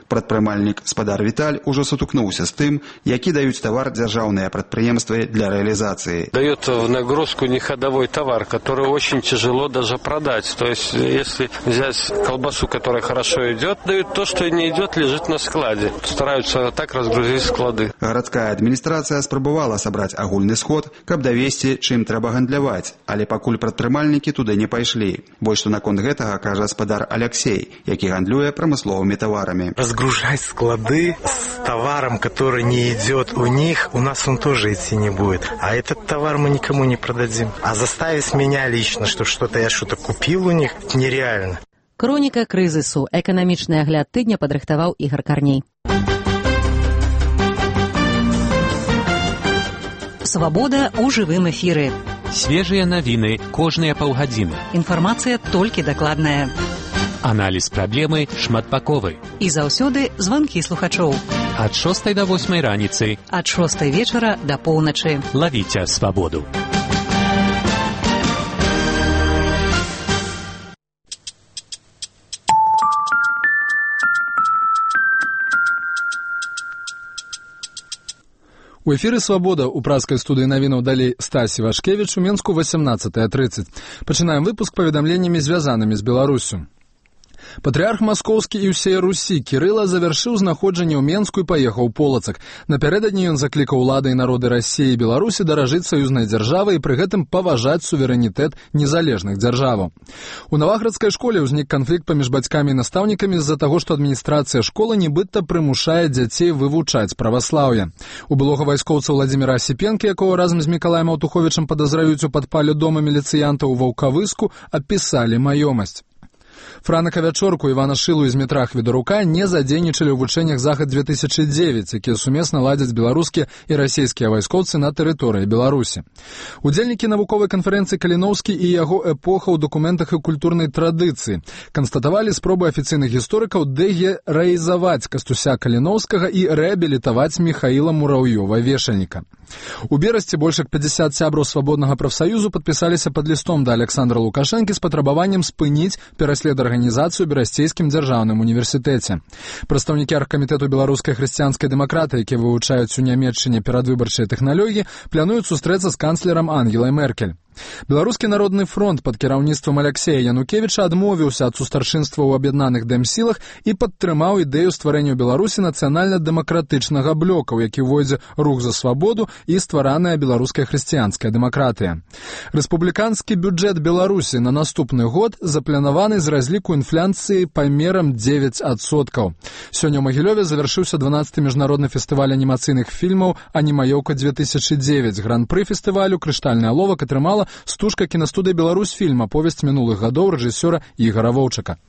Прадпрымальнік спадар Віталь ужо сутыкнуўся з тым, які даюць тавар дзяржаўныя прадпрыемствы для реализации. Дает в нагрузку неходовой товар, который очень тяжело даже продать. То есть, если взять колбасу, которая хорошо идет, дают то, что не идет, лежит на складе. Стараются так разгрузить склады. Гарадская адміністрацыя спрабавала сабраць агульны сход, каб давесці, чым трэба гандляваць, але пакуль прадпрымальнікі туды не пайшлі. Больш што наконт гэтага кажа спадар Алексей, які гандлюе прамысловымі таварамі. Разгружать склады с товаром, который не идет у них, у нас он тоже идти не будет. А этот товар мы никому не продадим. А заставить меня лично, что что-то я что-то купил у них, нереально. Хроніка крызісу. Эканамічны агляд тыдня падрыхтаваў Ігор Карней. Свабода ў жывым эфіры. Свежыя навіны кожныя паўгадзіны. Інфармацыя толькі дакладная. Аналіз праблемы шматбаковы. І заўсёды званкі слухачоў. Ад шостай да восьмай раніцы. Ад шостай вечара да поўначы. Лавіце свабоду. У эфіры «Свабода» у праскай студыі навінаў далей Стасі Вашкевіч у Менску восемнадцатая тридцать. Пачынаем выпуск паведамленнямі, звязанымі з Беларусю. Патрыарх Маскоўскі і ўсей Русі Кірыла завяршыў знаходжанне ў Менску і паехаў у Полацак. Напярэдадні ён заклікаў улады і народы Расіі і Беларусі даражыць саюзнай дзяржавы і пры гэтым паважаць суверэнітэт незалежных дзяржаваў. У Наваградскай школе ўзнік канфлікт паміж бацькамі і настаўнікамі з-за таго, што адміністрацыя школы нібыта прымушае дзяцей вывучаць праваслаўе. У былога вайскоўца Владзіміра Асіпенкі, якога разам з Мікалаем Аўтуховічам падазраюць у падпале дома міліцыянтаў у Ваўкавыску, апісалі маёмасць. Франа Кавячорку і Івана Шылу з метра Хведарука не задзейнічалі ў вучэннях «Захад две тысячи девять», якія сумесна ладзяць беларускія і расійскія вайскоўцы на тэрыторыі Беларусі. Удзельнікі навуковай канферэнцыі Каліноўскі і яго эпоха ў дакументах і культурнай традыцыі канстатавалі спробы афіцыйных гісторыкаў дэгераізаваць Кастуся Каліноўскага і рэабілітаваць Міхаіла Мураўёва-Вешальніка. У берасці больш як пятьдесят сябраў свабоднага прафсаюзу падпісаліся пад лістом да Александра Лукашэнкі з патрабаваннем спыніць пераслед арганізацыю ў Берасцейскім дзяржаўным універсітэце. Прадстаўнікі аргкамітэту беларускай хрысціянскай дэмакраты, якія вывучаюць у Нямецчыне перадвыбарчыя тэхналогіі, плануюць сустрэцца з канцлерам Ангелай Меркель. Беларускі народны фронт пад кіраўніцтвам Аляксея Янукевіча адмовіўся ад сустарчынства ў аб'яднаных дэмсілах і падтрымаў ідэю стварэння ў Беларусі нацыянальна-дэмакратычнага блока, у які ўвойдзе рух за свабоду і ствараная беларуская хрысціянская дэмакратыя. Рэспубліканскі бюджэт Беларусі на наступны год запланаваны з разліку інфляцыі памерам дзевяць адсоткаў. Сёння ў Магілёве завяршыўся дванаццаты міжнародны фестываль анімацыйных фільмаў «Анімаёўка две тысячи девять». Гран-пры фестывалю «Крыштальны аловак» атрымала стужка кінастудыі «Беларусьфільм», аповесць мінулых гадоў рэжысёра Ігара Воўчака.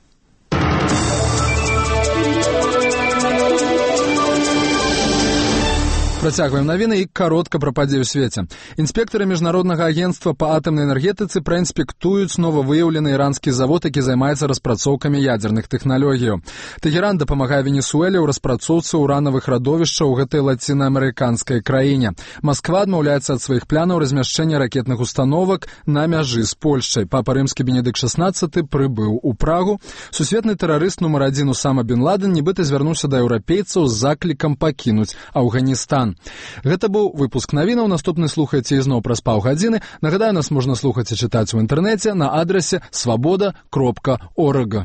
Працягваем навіны і каротка пра падзеі ў свеце. Інспектары міжнароднага агенцтва па атамнай энергетыцы праінспектуюць новавыяўлены іранскі завод, які займаецца распрацоўкамі ядзерных тэхналогіяў. Тэгеран дапамагае Венесуэле ў распрацоўцы ўранавых радовішчаў у гэтай лацінаамерыканскай краіне. Масква адмаўляецца ад сваіх планаў размяшчэння ракетных установак на мяжы з Польшчай. Папа рымскі Бенедыкт шаснаццаты прыбыў у Прагу. Сусветны тэрарыст нумар адзін Усама бен Ладен нібыта звярнуўся да еўрапейцаў з заклікам пакінуць Афганістан. Гэта быў выпуск навінаў. Наступны слухайце ізноў праз паўгадзіны. Нагадаю, нас можна слухаць і чытаць у інтэрнэце на адрасе свабода кропка орг.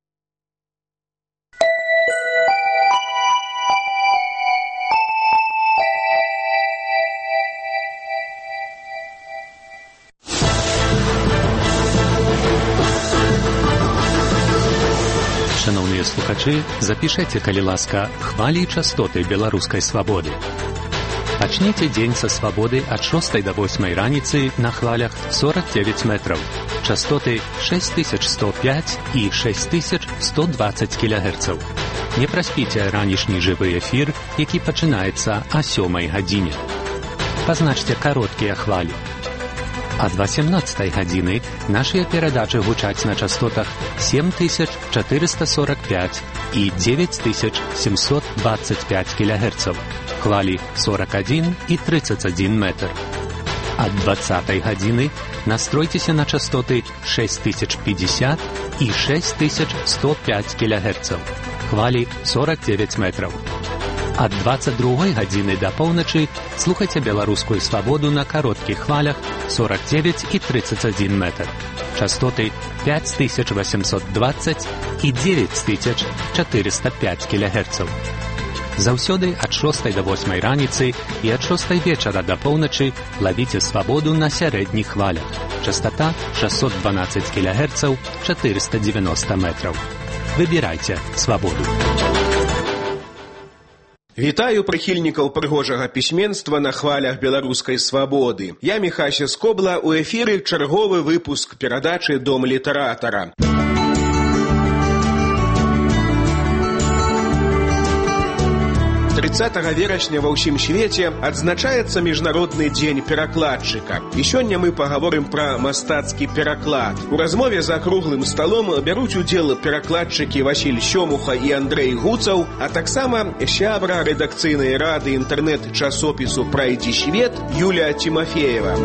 Шановныя слухачы, запішайце, калі ласка, хвалі і частоты беларускай свабоды. Пачніце дзень са свабоды ад шостай да восьмай раніцы на хвалях сорок девять метраў. Частоты шесть тысяч сто пять і шесть тысяч сто двадцать кілогерцаў. Не праспіце ранішні жывы эфір, які пачынаецца о сёмай гадзіне. Пазначце кароткія хвалі. Ад восемнадцатай гадзіны нашыя перадачы гучаць на частотах семь тысяч четыреста сорок пять і девять тысяч семьсот двадцать пять кілогерцаў. Хвалі сорок один і тридцать один метр. Ад двадцатай гадзіны настройцеся на частоты шесть тысяч пятьдесят і шесть тысяч сто пять кілогерцаў. хвалі сорок девять метров. Ад двадцать другой гадзіны да поўначы слухайце беларускую свабоду на кароткіх хвалях сорок девять и тридцать один метр. Частоты пять тысяч восемьсот двадцать и девять тысяч четыреста пять килогерцаў. Заўсёды ад шостай да восьмай раніцы і ад шостай вечара да поўначы лавіце свабоду на сярэдніх хвалях. Частота шестьсот двенадцать килогерцаў, четыреста девяносто метров. Выбірайце свабоду. Вітаю прыхільнікаў прыгожага пісьменства на хвалях беларускай свабоды. Я Міхася Скобла, у эфіры чарговы выпуск перадачы «Дом літаратара». тридцатага верасня ва ўсім свеце адзначаецца міжнародны дзень перакладчыка. І сёння мы пагаворым пра мастацкі пераклад. У размове за круглым сталом бяруць удзел перакладчыкі Васіль Сёмуха і Андрэй Гуцаў, а таксама сябра рэдакцыйнай рады інтэрнэт-часопісу «Прайдзі свет» Юлія Тимофеева.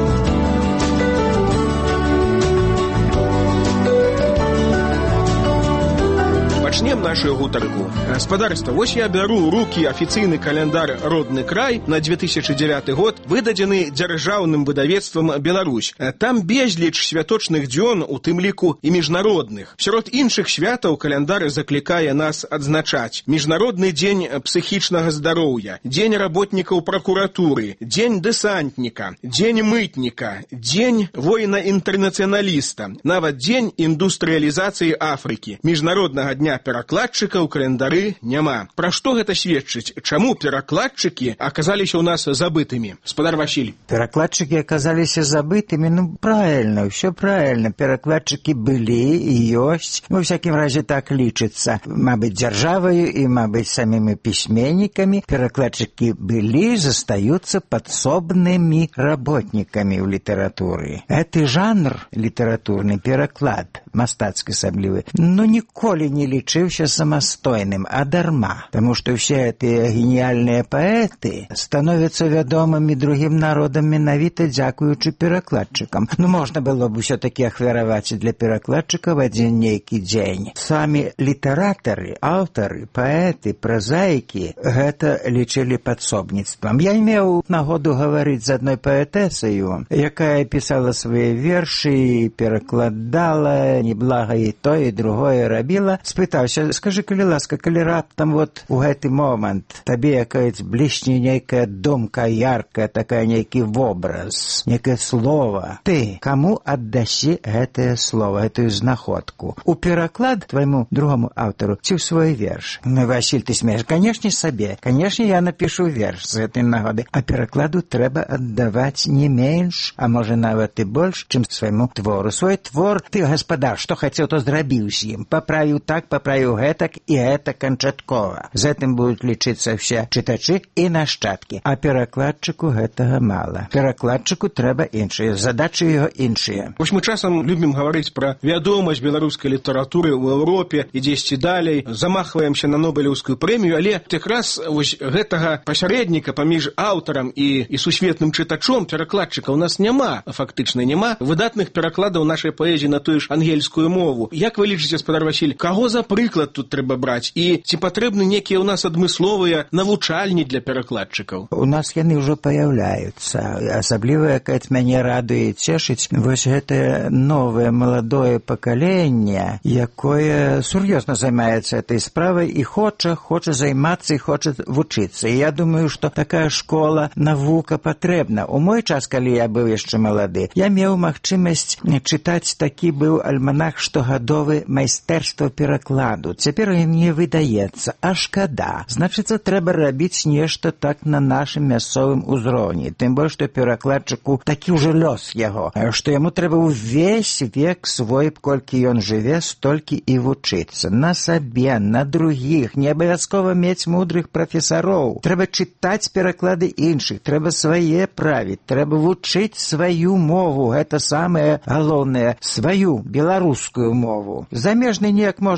Пачнем нашу гутарку. Гаспадарства, вось я бяру ў рукі афіцыйны каляндар «Родны край» на две тысячи девятый год, выдадзены дзяржаўным выдавецтвам «Беларусь». Там безліч святочных дзён, у тым ліку і міжнародных. Сярод іншых святаў каляндар заклікае нас адзначаць: Міжнародны дзень псіхічнага здароўя, дзень работнікаў пракуратуры, дзень дэсантніка, дзень мытніка, дзень воіна-інтэрнацыяналіста, нават дзень індустрыялізацыі Афрыкі. Міжнароднага дня перакладчыка ў календары няма. Пра што гэта сведчыць? Чаму перакладчыкі аказаліся ў нас забытымі? Спадар Васіль. Перакладчыкі аказаліся забытымі? Ну, правильно, все правильно. Перакладчыкі былі і ёсць. Ну, у всякім разе так лічыцца. Мабыць, дзяржаваю і, мабыць, самімі пісьменнікамі. Перакладчыкі былі, застаюцца падсобнымі работнікамі ў літаратуры. Гэты жанр літаратурны пераклад, мастацкі асаблівы, ну, ніколі не лічыўся самастойным, а дарма. Таму што ўсе гэтыя геніяльныя паэты становяцца вядомымі другім народам менавіта дзякуючы перакладчыкам. Ну, можна было б усё-такі ахвяраваць для перакладчыкаў адзін нейкі дзень. Самі літаратары, аўтары, паэты, празаікі гэта лічылі падсобніцтвам. Я меў нагоду гаварыць з адной паэтэсаю, якая пісала свае вершы, перакладала, неблага і тое, і другое рабіла. Спытаўся: скажы, калі ласка, калі раптам вот у гэты момант табе якаясь блішне нейкая думка яркая, такая нейкі вобраз, некае слово, ты каму аддасі гэтае слово, гэтую знаходку? У пераклад твайму другому аўтару ці ў свой верш? Ну, Васіль, ты смееш? Канешне, сабе. Канешне, я напішу верш з гэтай нагоды. А перакладу трэба аддаваць не менш, а можа нават і больш, чым свайму твору. Свой твор ты, гаспадар, што хацеў, то зрабіў з ім. Паправіў так, паправіў гэтак, і гэта канчаткова. З гэтым будуць лічыцца ўсе чытачы і нашчадкі. А перакладчыку гэтага мала. Перакладчыку трэба іншыя, задачы яго іншыя. Вось мы часам любім гаварыць пра вядомасць беларускай літаратуры ў Еўропе і дзесьці далей, замахваемся на Нобелеўскую прэмію, але якраз вось гэтага пасярэдніка паміж аўтарам і, і сусветным чытачом, перакладчыка, у нас няма, фактычна няма выдатных перакладаў нашай паэзіі на тую ж ангельскую мову. Як вы лічыце, спадар Васіль, каго за прыклад тут трэба браць? І ці патрэбны некія ў нас адмысловыя навучальні для перакладчыкаў? У нас яны ўжо паяўляюцца. Асабліва, якая мяне радуе і цешыць, вось гэтае новае маладое пакаленне, якое сур'ёзна займаецца этой справай і хоча, хоча займацца і хоча вучыцца. І я думаю, што такая школа, навука патрэбна. У мой час, калі я быў яшчэ малады, я меў магчымасць чытаць, такі быў альманах штогадовы майстэрства перакладу. Цяпер ён не выдаецца, а шкада. Значыцца, трэба рабіць нешта так на нашым мясцовым узроўні. Тым больш, што перакладчыку такі ўжо лёс яго, што яму трэба ўвесь век свой, колькі ён жыве, столькі і вучыцца. На сабе, на другіх, не абавязкова мець мудрых прафесароў. Трэба чытаць пераклады іншых, трэба свае правіць, трэба вучыць сваю мову, гэта самае галоўнае, сваю беларускую мову. Замежны неяк можна справіць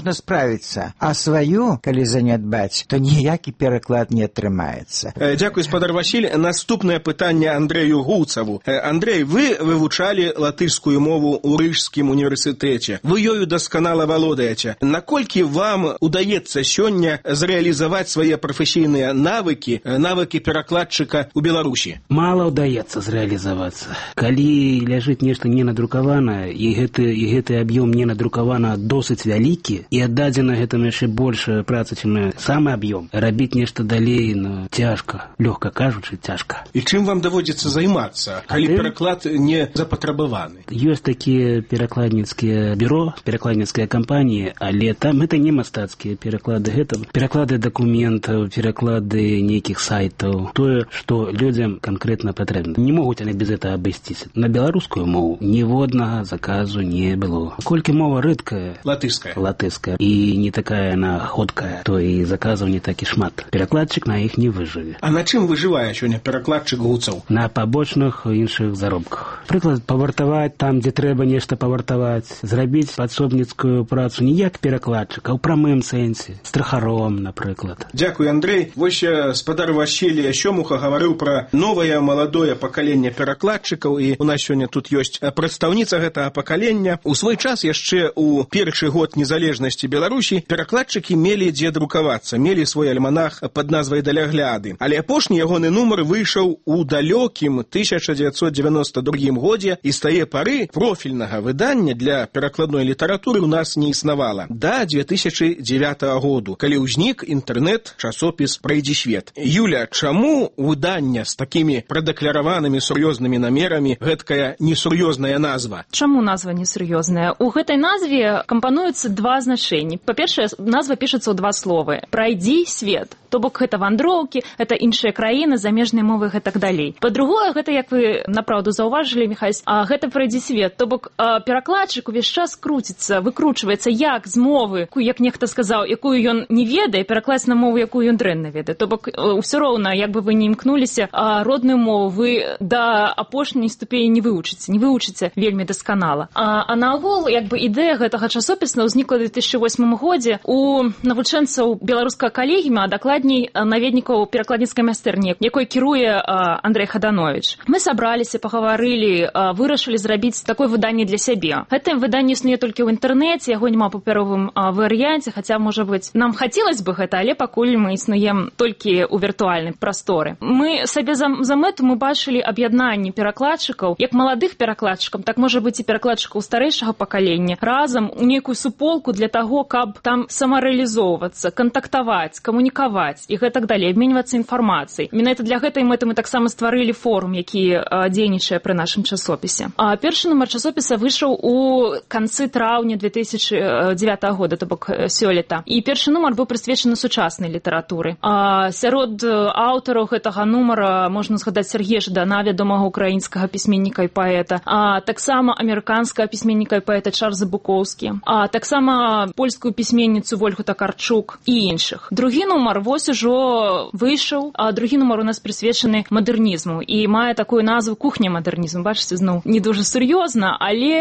справіцца, а сваю, калі занядбаць, то ніякі пераклад не атрымаецца. Дзякуй, спадар Васіль. Наступнае пытанне Андрэю Гуцаву. Андрэй, вы вывучалі латышскую мову ў Рыжскім універсітэце. Вы ёю дасканала валодаеце. Наколькі вам удаецца сёння зрэалізаваць свае прафесійныя навыкі, навыкі перакладчыка ў Беларусі? Мала удаецца зрэалізавацца. Калі ляжыць нешта не надрукавана, і гэты, і гэты аб'ём не надрукавана досыць вялікі, і аддадзена гэтым яшчэ больш праца, чым самы аб'ём, рабіць нешта далей, ну, цяжка, лёгка кажучы, цяжка. І чым вам даводзіцца займацца, калі ты... пераклад не запатрабаваны? Ёсць такія перакладніцкія бюро, перакладніцкія кампаніі, але там гэта не мастацкія пераклады, гэта пераклады дакументаў, пераклады нейкіх сайтаў, тое, што людзям канкрэтна патрэбна. Не могуць яны без этого абысціся. На беларускую мову ніводнага заказу не было. Колькі мова рэдкая, латышская, латышская і не такая она ходкая, то і заказаў не так і шмат. Перакладчык на іх не выжыве. А на чым выжывае сёння перакладчык Гуцаў? На пабочных іншых заробках. Прыклад, павартаваць там, дзе трэба нешта павартаваць, зрабіць падсобніцкую працу не як перакладчык, а ў прамым сэнсе, страхаром, напрыклад. Дзякуй, Андрэй. Вось спадар Васілія Сёмуха гаварыў пра новае маладое пакаленне перакладчыкаў, і у нас сёння тут ёсць прадстаўніца гэтага пакалення. У свой час яшчэ ў першы год незалежнасці Беларусі перакладчыкі мелі дзе друкавацца, мелі свой альманах пад назвай «Далягляды». Але апошні ягоны нумар выйшаў у далёкім тысяча дзевяцьсот дзевяноста другім годзе, і з тае пары профільнага выдання для перакладной літаратуры ў нас не існавала. Да две тысячи дзевятага году, калі ўзнік інтэрнэт-часопіс «Прайдзі свет». Юля, чаму выдання з такімі прадакляраванымі сур'ёзнымі намерамі гэткая несур'ёзная назва? Чаму назва несур'ёзная? У гэтай назве кампануюцца два значэнні. Па-першае, назва пішацца ў два словы. «Прайдзі свет». То бок гэта вандроўкі, гэта іншыя краіны, замежныя мовы і так далей. Па-другое, гэта, як вы направду заўважылі, Міхась, а гэта «Прайдзі свет». То бок перакладчык увесь час круціцца, выкручваецца, як з мовы, як нехта сказаў, якую ён не ведае, перакласць на мову, якую ён дрэнна ведае. То бок ўсё роўна, як бы вы не імкнуліся, родную мову вы да апошняй ступені не вывучыце, не вывучыце вельмі дасканала. А, а наогул, як бы ідэя гэтага часопіса ўзнікла ў две тысячи восьмым годзе у навучэнцаў беларускага калегіума, а дакладней наведнікаў перакладніцкай майстэрні, якой кіруе Андрэй Хаданович. Мы сабраліся, пагаварылі, вырашылі зрабіць такое выданне для сябе. Гэта выданне існуе толькі ў інтэрнэце, яго няма ў папяровым варыянце, хаця, можа быць, нам хацелось бы гэта, але пакуль мы існуем толькі ў віртуальнай прасторы. Мы сабе за, за мэту мы бачылі аб'яднанне перакладчыкаў, як маладых перакладчыкаў, так можа быць і перакладчыкаў старэйшага пакалення, разам у нейкую суполку для таго, каб там самарэалізоўвацца, кантактаваць, камунікаваць і гэтак далей, абменьвацца інфармацыяй. Менавіта для гэтай мэты мы таксама стварылі форум, які дзейнічае пры нашым часопісе. А першы нумар часопіса выйшаў у канцы траўня две тысячи дзевятага года, то бок сёлета. І першы нумар быў прысвечаны сучаснай літаратуры. А сярод аўтараў гэтага нумара можна згадаць Сергея Ждана, вядомага украінскага пісьменніка і паэта, а таксама амерыканскага пісьменніка і паэта Чарльза Букоўскі, а таксама польскую пісьменніцу Вольгу Такарчук і іншых. Другі нумар вось ужо выйшаў, а другі нумар у нас прысвечаны мадэрнізму і мае такую назву «Кухня мадэрнізму». Бачыце, зноў не дужа сур'ёзна,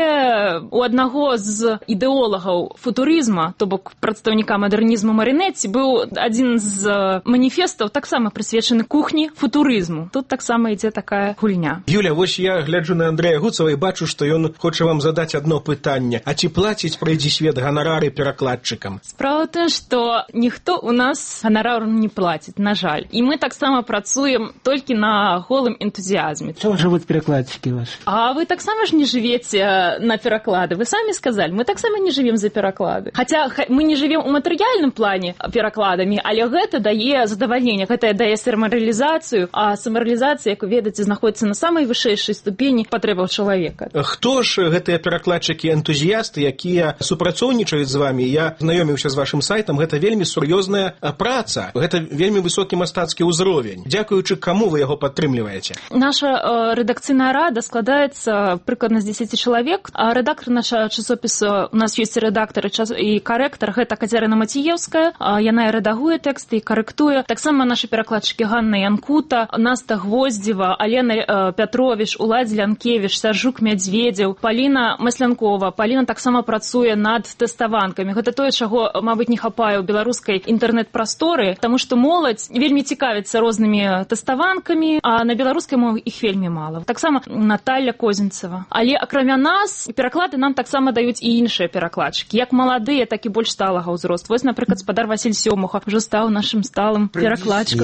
але у аднаго з ідэолагаў футурызма, то бок прадстаўніка мадэрнізму Марынетці, быў адзін з маніфестаў таксама прысвечаны кухні футурызму. Тут таксама ідзе такая гульня. Юля, вось я гляджу на Андрэя Гуцава і бачу, што ён хоча вам задаць адно пытанне. А ці плаціць «Прайдзі свет» ганарары перакладчыкам? Справа ў тым, што ніхто у нас ганарар не плаціць, на жаль. І мы таксама працуем толькі на голым энтузіазме. Чым жывуць перакладчыкі вашы? А вы таксама ж не жывеце на пераклады. Вы самі сказалі, мы таксама не жывем за пераклады. Хаця мы не жывем у матэрыяльным плане перакладамі, але гэта дае задавальненне, гэта дае самарэалізацыю, а самарэалізацыя, як вы ведаеце, знаходзіцца на самай вышэйшай ступені патрэбаў чалавека. Хто ж гэтыя перакладчыкі-энтузіясты, якія супрацоўнічаюць з вамі? Я знаёміўся з вашым сайтам, гэта вельмі сур'ёзная праца. Гэта вельмі высокі мастацкі ўзровень. Дзякуючы каму вы яго падтрымліваеце? Наша э, рэдакцыйная рада складаецца прыкладна з дзесяці чалавек, а рэдактар наша часопіса, у нас ёсць рэдактар і, час, і карэктар, гэта Кацярына Маціеўская, яна і рэдагуе тэксты, і карэктуе. Таксама нашы перакладчыкі Ганна Янкута, Наста Гвоздзева, Алена э, Пятровіч, Уладзь Лянкевіч, Сяржук Мядзведзеў, Паліна Маслянкова. Паліна таксама працуе над тэставанкамі. Гэта тое, чаго, мабыць, не хапае ў беларускай інтэрнэт-прасторы, таму што моладзь вельмі цікавіцца рознымі тэставанкамі, а на беларускай мове іх вельмі мала. Таксама Наталья Козінцева. Але акрамя нас, пераклады нам таксама даюць і іншыя перакладчыкі, як маладыя, так і больш сталага ўзросту. Вось, напрыклад, спадар Васіль Сёмуха ўжо стаў нашым сталым перакладчыкам.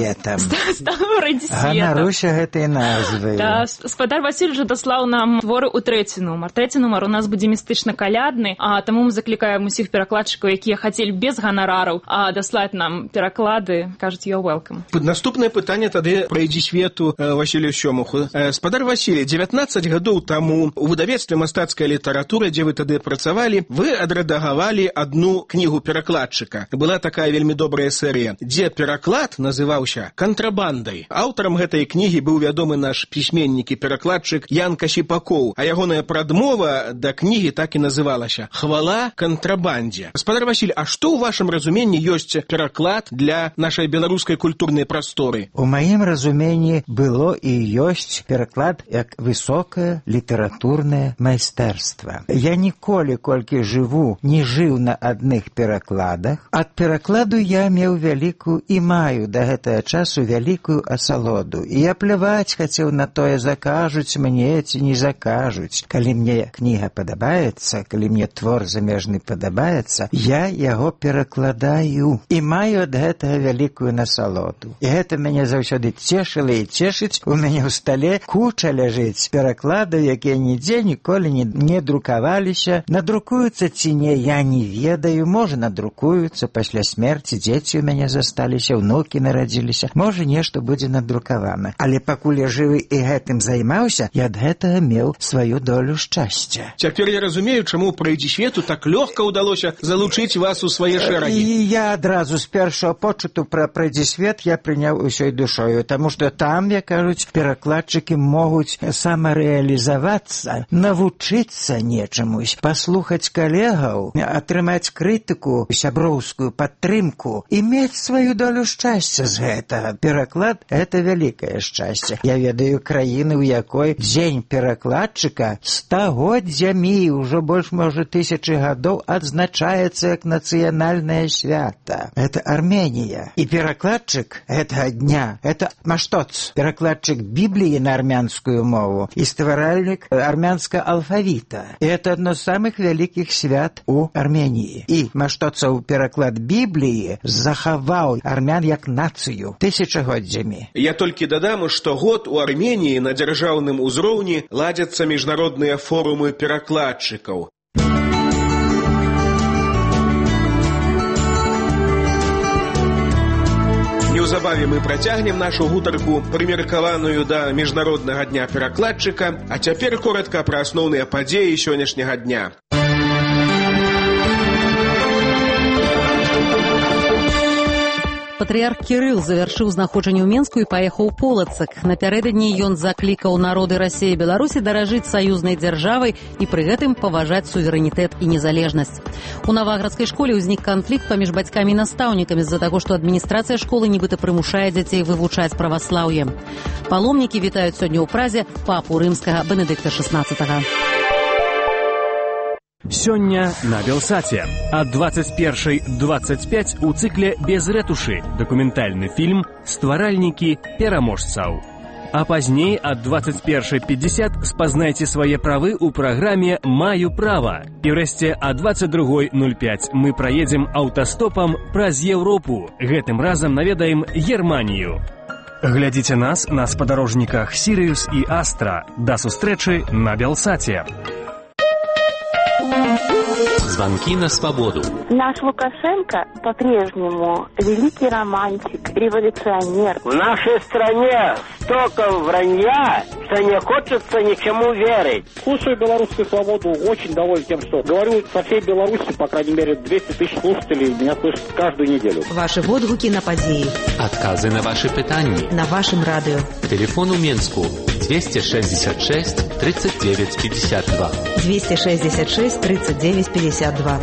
Стаў радзісветам. Ганаруся гэтай назвы. Да, спадар Васіль уже даслаў нам творы ў трэці нумар. Трэці нумар у нас будзе містычна-калядны, а таму мы заклікаем усіх перакладчыкаў, якія хацелі без ганарараў, а даслаць нам пераклады, кажуць, you're welcome. Наступнае пытанне тады пра ідзісвету Васілю Сёмуху. Спадар Васілі, дзевятнаццаць гадоў таму у выдавецтве мастацкай літаратуры, дзе вы тады працавалі, вы адрэдагавалі адну кнігу перакладчыка. Была такая вельмі добрая серыя, дзе пераклад называўся «Кантрабандай». Аўтарам гэтай кнігі быў вядомы наш пісьменнік і перакладчык Ян Касіпакоў, а ягоная прадмова да кнігі так і называлася «Хвала кантрабандзе». Спадар Васіль, а што ў вашым разуменні ёсць пераклад для нашай беларускай культурнай прасторы? У маім разуменні было і ёсць пераклад як высокае літаратурнае майстэрства. Я ніколі, колькі жыву, не жыў на адных перакладах. Ад перакладу я меў вялікую і маю да гэтага часу вялікую асалоду. І я пляваць хацеў на тое, закажуць мне ці не закажуць. Калі мне кніга падабаецца, калі мне твор замежны падабаецца, я яго перакладаю і маю ад гэтага вялікую насалоду. І гэта мяне заўсёды цешыла і цешыць. У мяне ў стале куча ляжыць перакладаў, якія нідзе ніколі не, не друкаваліся. Надрукуюцца ці не, я не ведаю. Можа, надрукуюцца пасля смерці, дзеці ў мяне засталіся, внукі нарадзіліся. Можа, нешта будзе надрукавана. Але пакуль я жывы і гэтым займаўся, я ад гэтага меў сваю долю шчасця. Цяпер я разумею, чаму пра ідзісвету так лёгка ўдалося залучыць вас у свае шэрагі. І я адразу з першага почуту пра ідзісвет я прыняў усёй душою, таму што там, як кажуць, перакладчыкі могуць самарэалізавацца, навучыцца нечамусь, паслухаць калегаў, атрымаць крытыку, сяброўскую падтрымку і мець сваю долю шчасця з гэтага. Пераклад – гэта вялікае шчасце. Я ведаю краіны, у якой дзень перакладчыка стагоддзямі, ўжо больш, можа, тысячы гадоў адзначаецца як нацыянальнае свята. Гэта Арменія. І перакладчык гэтага дня – гэта маштоц, перакладчык Бібліі на армянскую мову і стваральнік армянскага алфавіта. І гэта адно з самых вялікіх свят у Арменіі. І маштоцаў пераклад Бібліі захаваў армян як нацыю тысячагоддзямі. Я толькі дадам, што год у Арменіі на дзяржаўным узроўні ладзяцца міжнародныя форумы перакладчыкаў. Неўзабаве мы працягнем нашу гутарку, прымеркаваную да міжнароднага дня перакладчыка, а цяпер коратка пра асноўныя падзеі сённяшняга дня. Патрыарх Кірыл завяршыў знаходжанне ў Менску і паехаў у Полацак. Напярэдадні ён заклікаў народы Расіі і Беларусі даражыць саюзнай дзяржавай і пры гэтым паважаць суверэнітэт і незалежнасць. У Наваградскай школе ўзнік канфлікт паміж бацькамі і настаўнікамі з-за таго, што адміністрацыя школы нібыта прымушае дзяцей вывучаць праваслаўе. Паломнікі вітаюць сёння ў Празе папу рымскага Бенедыкта шаснаццатага. Сёння на Белсаце. Ад двадцать першай двадцать пять у цыкле «Без рэтушы» дакументальны фільм «Стваральнікі пераможцаў». А пазней ад двадцать першай пятьдесят спазнайце свае правы ў праграме «Маю права». І врэшце ад двадцать другой нуль пять мы праедзем аўтастопам праз Еўропу. Гэтым разам наведаем Германію. Глядзіце нас на спадарожніках «Сірыус» і «Астра». Да сустрэчы на Белсаце. Thank you. Звонки на свободу. Наш Лукашенко по-прежнему великий романтик, революционер. В нашей стране столько вранья, что не хочется ничему верить. Слушаю белорусскую свободу, очень доволен тем, что говорю со всей Беларуси, по крайней мере, двести тысяч слушателей меня слышат каждую неделю. Ваши водгуки на подеи. Отказы на ваши питания. На вашем радио. Телефон у Менску двести шестьдесят шесть тридцать девять пятьдесят два. двести шестьдесят шесть тридцать девять пятьдесят два.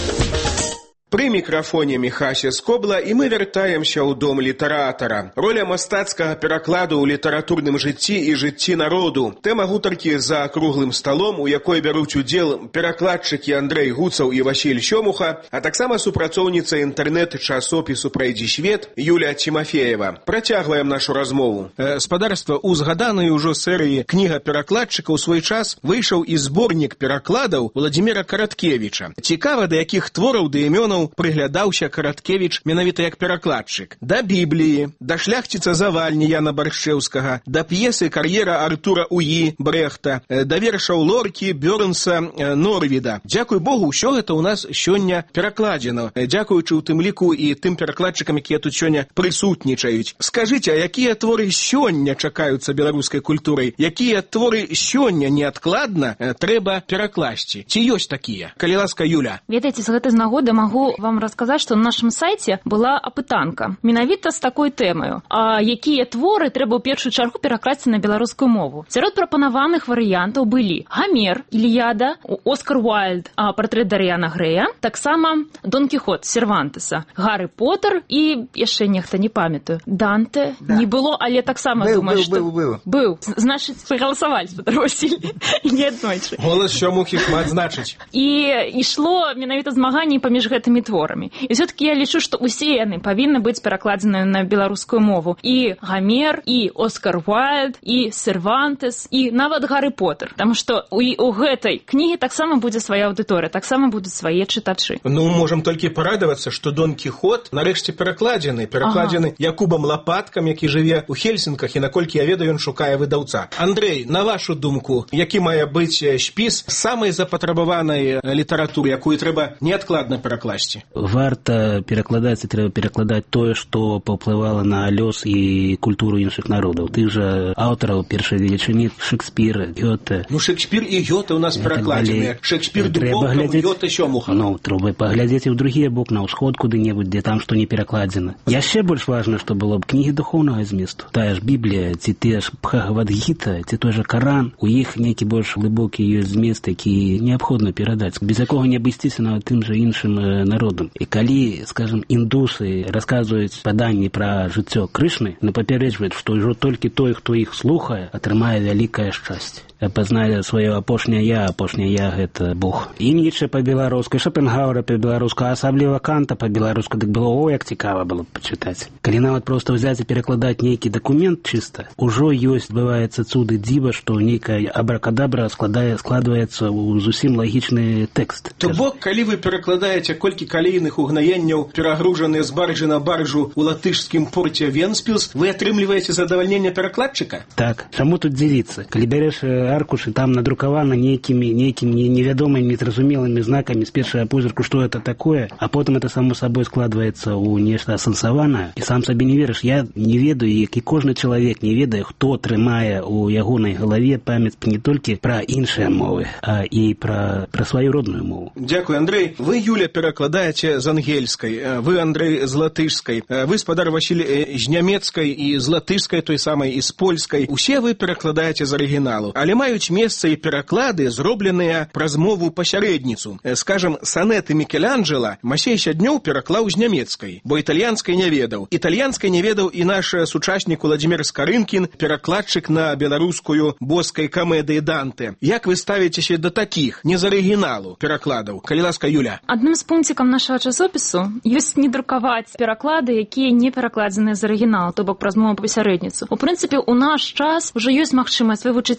Пры мікрафоне Міхася Скобла, і мы вяртаемся ў дом літаратара. Роля мастацкага перакладу ў літаратурным жыцці і жыцці народу. Тэма гутаркі за круглым сталом, у якой бяруць удзел перакладчыкі Андрэй Гуцаў і Васіль Сёмуха, а таксама супрацоўніца інтэрнэт-часопісу «Прайдзі свет» Юля Тимофеева. Працягваем нашу размову. Э, спадарства, у згаданай ужо серыі «Кніга перакладчыка» ў свой час выйшаў і зборнік перакладаў Владзіміра Караткевіча. Цікава, да якіх твораў ды імёнаў прыглядаўся Караткевіч менавіта як перакладчык. Да Бібліі, да шляхціца Завальні Яна Баршчэўскага, да п'есы «Кар'ера» Артура Уі Брэхта, да вершаў Лоркі, Бёрнса, Норвіда. Дзякуй Богу, ўсё гэта ў нас сёння перакладзена. Дзякуючы ў тым ліку і тым перакладчыкам, якія тут сёння прысутнічаюць. Скажыце, а якія творы сёння чакаюцца беларускай культурай? Якія творы сёння неадкладна трэба перакласці? Ці ёсць такія? Калі ласка, Юля. Ведаеце, з гэтай нагоды магу вам расказаць, што на нашым сайце была апытанка менавіта з такой тэмаю. А якія творы трэба ў першую чаргу перакласці на беларускую мову? Сярод прапанаваных варыянтаў былі Гамер, Іліяда, Оскар Уайльд, а партрэт Дарыяна Грэя, таксама Дон Кіхот Сервантеса, Гарры Поттер і яшчэ нехта, не памятаю. Данте да. Не было, але таксама был, думаю, был, што... Быў, быў, быў. Значыць, прагаласавалі, Петр Васіль, не аднойчы. Голас Сёмухі шмат значыць. І ішло менавіта змаганне паміж гэтымі творамі. І все-таки я лічу, што ўсе яны павінны быць перакладзеныя на беларускую мову. І Гамер, і Оскар Уайльд, і Сервантес, і нават Гарры Поттер. Таму што у, у гэтай кнігі таксама будзе свая аўдыторыя, таксама будуць свае чытачы. Ну, можам толькі парадавацца, што Дон Кіхот нарэшце перакладзены, перакладзены ага. Якубам Лапаткам, які жыве ў Хельсінках, і наколькі я ведаю, ён шукае выдаўца. Андрэй, на вашу думку, які мае быць спіс самай запатрабаванай літаратуры, якую трэба неадкладна перакласці? Варта перакладаць і трэба перакладаць тое, што паўплывала на лёс і культуру іншых народаў. Тых жа аўтараў першай велічыні Шекспір, Гёте. Ну, Шекспір і Гёте ў нас перакладзеныя. Шекспір Дубоўка, Гёте Сёмуха. Ну, трэба паглядзець і ў другі бок, на ўсход куды-небудзь, дзе там што не перакладзена. Яшчэ больш важна, што было б кнігі духоўнага зместу. Тая ж Біблія, ці тая ж Бхагавад-гіта, ці той жа Каран, у іх нейкі больш глыбокі ёсць змест, які неабходна перадаць, без якога не абысціся нават тым жа іншым народам. І калі, скажем, індусы расказваюць паданні пра жыццё Крышны, напапярэджваюць, што ўжо толькі той, хто іх слухае, атрымае вялікае шчасце. Пазнае сваё апошняе я, апошняе я — гэта Бог. І Ніцше па-беларуску, Шопенгауэра па-беларуску, асабліва Канта па-беларуску, дык было, о, як цікава было б пачытаць. Калі нават проста ўзяць і перакладаць нейкі дакумент чыста, ужо ёсць, бываецца, цуды дзіва, што нейкая абракадабра складае, складваецца ў зусім лагічны тэкст. То бок, калі вы перакладаеце колькі калійных угнаенняў, перагружаныя з баржы на баржу ў латышскім порце Венспілс, вы атрымліваеце задавальненне перакладчыка? Так. Чаму тут дзівіцца? Калі бярэш аркуш, і там надрукавана нейкімі, нейкімі невядомымі, незразумелымі знакамі з першага позірку, што это такое, а потым это само сабой складваецца ў нешта асэнсаванае, і сам сабе не верыш. Я не ведаю, як і кожны чалавек не ведае, хто трымае ў ягонай галаве памяць не толькі пра іншыя мовы, а і пра, пра сваю родную мову. Дзякуй, Андрэй. Вы, Юля, перакладаеце з ангельскай, вы, Андрэй, з латышскай, вы, спадар Васіль, з нямецкай і з латышскай, той самай, і з польскай. Усе вы перакладаеце з арыгіналу, але маюць месца і пераклады, зробленыя праз мову пасярэдніцу. Скажам, санеты Мікеланджела Масей Сяднёў пераклаў з нямецкай, бо італьянскай не ведаў. Італьянскай не ведаў і наш сучаснік Уладзімір Скарынкін, перакладчык на беларускую боскай камедыі Данте. Як вы ставіцеся да такіх, не з арыгіналу, перакладаў? Калі ласка, Юля. Адным з пунктикам нашага часопісу ёсць не друкаваць пераклады, якія не перакладзеныя з арыгіналу, то бок праз мову пасярэдніцу. У прынцыпе, у наш час ужо ёсць магчымасць вывучыць і італьянскую,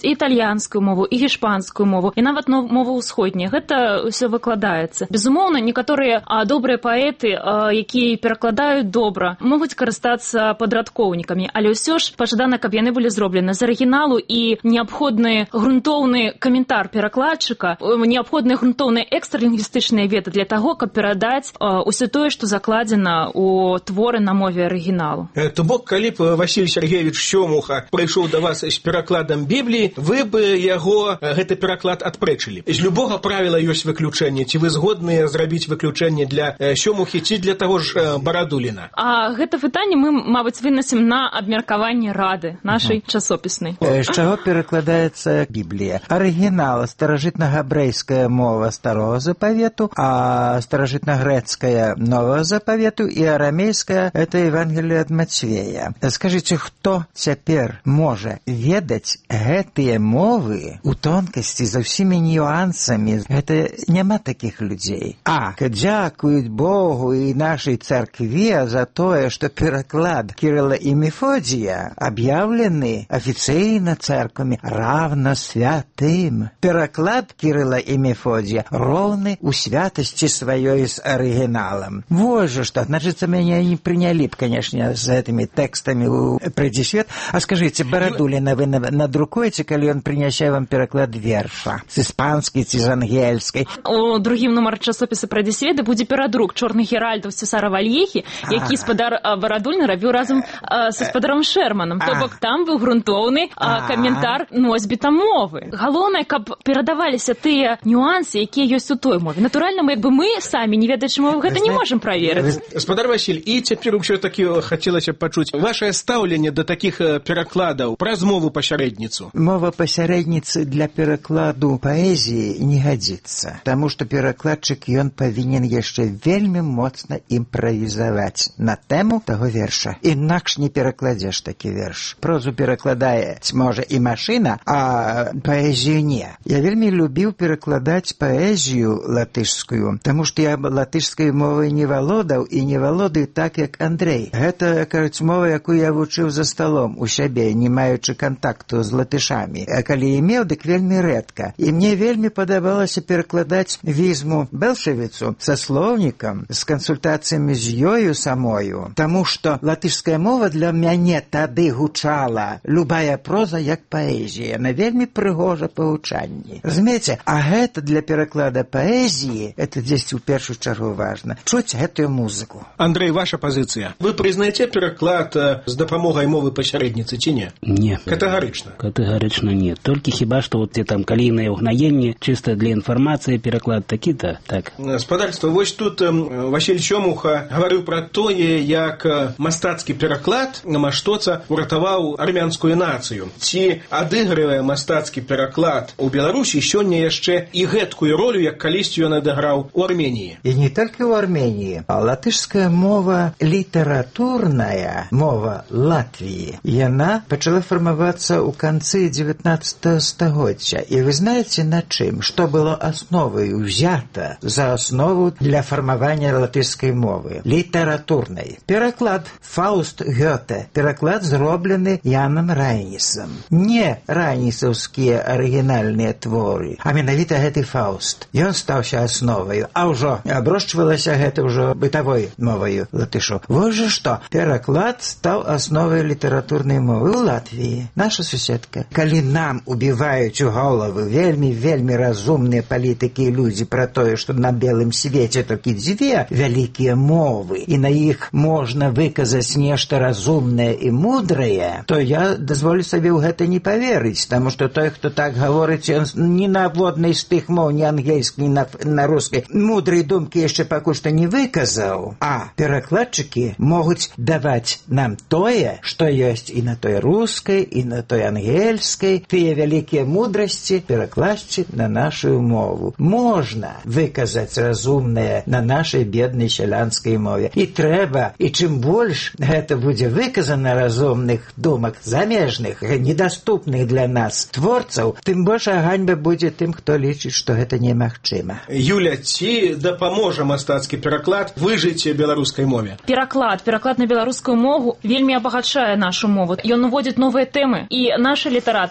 італьянскую мову, і іспанскую мову, і нават мову ўсходняя. Гэта ўсё выкладаецца. Безумоўна, некаторыя а, добрыя паэты, а, якія перакладаюць добра, могуць карыстацца падрадкоўнікамі, але ўсё ж пажадана, каб яны былі зроблены з арыгіналу, і неабходны грунтоўны каментар перакладчыка, неабходныя грунтоўныя экстралінгвістычныя веды для таго, каб перадаць а, усё тое, што закладзена ў творы на мове арыгіналу. То бок, калі б Васіль Сергеевич Сёмуха прыйшоў да вас з перакладам Бібліі, вы бы яго гэты пераклад адпрэчылі. З любога правіла ёсць выключэнне. Ці вы згодныя зрабіць выключэнне для Сёмухі, ці для таго ж Барадуліна? А гэта пытанне мы, мабыць, выносім на абмеркаванне рады нашай uh-huh. часопіснай. З чаго перакладаецца Біблія? Арыгінал старажытна-габрэйская мова старого запавету, а старажытна-грэцкая нового запавету і арамейская — это Евангелие ад Мацвея. Скажыце, хто цяпер можа ведаць гэтыя мовы у тонкасці за ўсімі нюансамі? Гэта няма такіх людзей. А, дзякуюць Богу і нашай царкве за тое, што пераклад Кірыла і Мефодія аб'яўлены афіцыйна церквамі равна святым. Пераклад Кірыла і Мефодія роўны ў святасці сваёй з арыгіналам. Вось жа што, значыцца, мяне не прынялі б, канешне, з гэтымі тэкстамі ў «Прыйдзе свет». А скажыце, Барадуліна вы надрукуеце, калі ён прынясе вам пераклад верша з іспанскай ці з ангельскай? У другім нумары часопіса «Прыйдзе свет» будзе перадрук «Чорных геральдаў» Цесара Вальехі, які спадар Барадуліна рабіў разам са спадаром Шерманам. То бок там быў грунтоўны каментар носьбіта мовы. Галоўнае, каб перадаваліся тыя нюансы, якія ёсць у той мове. Натуральна, мы, як бы мы самі, не ведаючы мовы, гэта не можам праверыць. Спадар Васіль, і цяпер ўсё-такі хацелася пачуць вашае стаўленне да такіх перакладаў праз мову пасярэдніцу. Мова пасярэдніцы для перакладу паэзіі не гадзіцца, таму што перакладчык ён павінен яшчэ вельмі моцна імправізаваць на тэму таго верша. Інакш не перакладзеш такі верш. Прозу перакладае, можа, і машына, а паэзію не. Я вельмі любіў перакладаць паэзію латышскую, таму што я латышскай мовай не валодаў і не валодаю так, як Андрэй. Гэта, кажуць, мова, якую я вучыў за сталом у сябе, не маючы кантакту з латышамі. А калі імеў, дык вельмі рэдка. І мне вельмі падабалася перакладаць Візму Бэлшавіцу са слоўнікам, з кансультацыямі з ёю самою, таму што латышская мова для мяне тады гучала, любая проза як паэзія, яна вельмі прыгожа па гучанні. Разумееце, а гэта для пераклада паэзіі, это дзесьці ў першую чаргу важна, чуць гэтую музыку. Андрэй, ваша пазіцыя. Вы прызнаеце пераклад з дапамогай мовы пасярэдніцы ці не? Не. Катэгарычна? Катэгарычна не. Толькі хіба што вот те там калійнае ўгнаенне, чыста для інфармацыі пераклад такі-то, так. Спадарства, вось тут Васіль Сёмуха гаварыў пра тое, як мастацкі пераклад Маштоца уратаваў армянскую нацыю. Ці адыгрывае мастацкі пераклад у Беларусі сёння яшчэ і гэткую ролю, як калісьці ён адыграў у Арменіі? І не толькі ў Арменіі. Латышская мова літаратурная, мова Латвіі, яна пачала фармавацца ў канцы дзевятнаццатага стагоддзя. І вы знаеце на чым? Што было асновай узята за аснову для фармавання латышскай мовы? Літаратурнай. Пераклад Фауст Гёте. Пераклад зроблены Янам Райнісам. Не райнісаўскія арыгінальныя творы, а менавіта гэты Фауст. Ён стаўся асноваю, а ўжо аброшчвалася гэта ўжо бытавой моваю латышу. Вось жа што, пераклад стаў асновай літаратурнай мовы ў Латвіі. Наша суседка. Калі нам убіваюць у головы вельмі-вельмі разумныя палітыкі і людзі пра тое, што на белым свеце толькі дзве вялікія мовы, і на іх можна выказаць нешта разумнае і мудрае, то я дазволю сабе ў гэта не паверыць, таму што той, хто так гаворыць, ён ні на абводнай з тых моў, ні ангельскай, ні на, на рускай, мудрай думкі яшчэ пакуль што не выказаў. А перакладчыкі могуць даваць нам тое, што ёсць і на той рускай, і на той ангельскай, тыя вялікія мудрасці перакласці на нашу мову. Можна выказаць разумнае на нашай беднай сялянскай мове. І трэба, і чым больш гэта будзе выказана разумных думак замежных, недаступных для нас творцаў, тым большая ганьба будзе тым, хто лічыць, што гэта немагчыма. Юля, ці дапаможа мастацкі пераклад выжыць беларускай мове? Пераклад, пераклад на беларускую мову вельмі абагачае нашу мову. Ён уводзіць новыя тэмы, і нашы літаратары таксама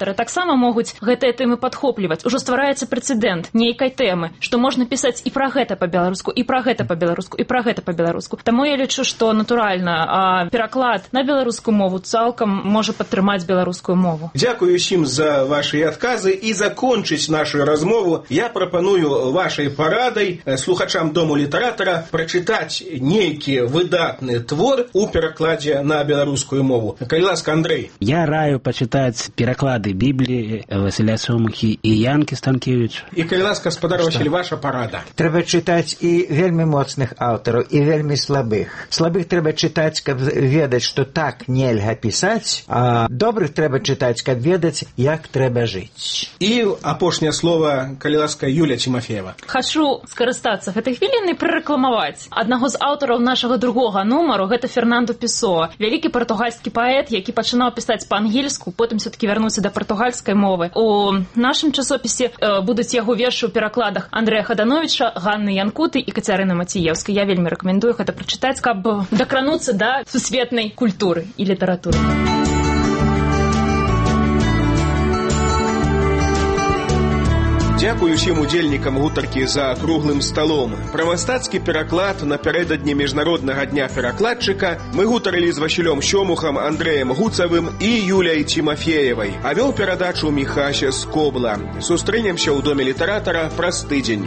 таксама могуць гэтыя тэмы падхопліваць. Ужо ствараецца прэцэдэнт нейкай тэмы, што можна пісаць і пра гэта па-беларуску, і пра гэта па-беларуску, і пра гэта па-беларуску. Таму я лічу, што натуральна пераклад на беларускую мову цалкам можа падтрымаць беларускую мову. Дзякую ўсім за вашыя адказы, і закончыць нашу размову я прапаную вашай парадай слухачам Дому літаратара прачытаць нейкі выдатны твор у перакладзе на беларускую мову. Калі ласка, Андрэй. Я раю пачытаць пераклады Бібліі Васіля Сомахі і Янкі Станкевіча. І калі ласка, спадар Васіль, ваша парада. Трэба чытаць і вельмі моцных аўтараў, і вельмі слабых. Слабых трэба чытаць, каб ведаць, што так нельга пісаць, а добрых трэба чытаць, каб ведаць, як трэба жыць. І апошняе слова, калі ласка, Юлія Тимофеева. Хачу скарыстацца гэтай хвілінай прарэкламаваць аднаго з аўтараў нашага другога нумару, гэта Фернандо Песоа, вялікі партугальскі паэт, які пачынаў пісаць па-ангельску, потым все-таки вярнуўся да партугальскай мовы. У нашым часопісе э, будуць яго вершы ў перакладах Андрэя Хадановича, Ганны Янкуты і Кацярыны Маціеўскай. Я вельмі рэкамендую гэта прачытаць, каб дакрануцца да сусветнай культуры і літаратуры. Дзякую усім удзельнікам гутаркі за круглым сталом. Пра мастацкі пераклад напярэдадні міжнароднага дня перакладчыка мы гутарылі з Васілём Сёмухам, Андрэем Гуцавым і Юляй Тимофеевай. А вёў перадачу Міхася Скобла. Сустрэнемся ў Доме літаратара праз тыдзень.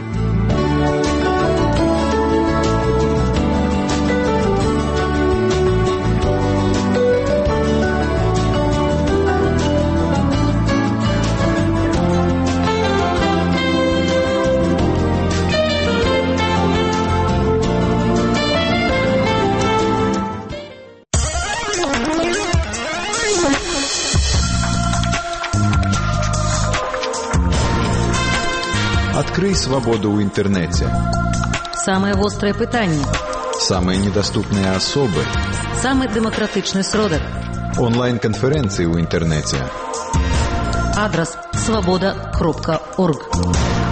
Открой свободу в интернете. Самые острые пытания. Самые недоступные особы. Самый демократичный сродок. Онлайн-конференции в интернете. Адрес свобода точка орг.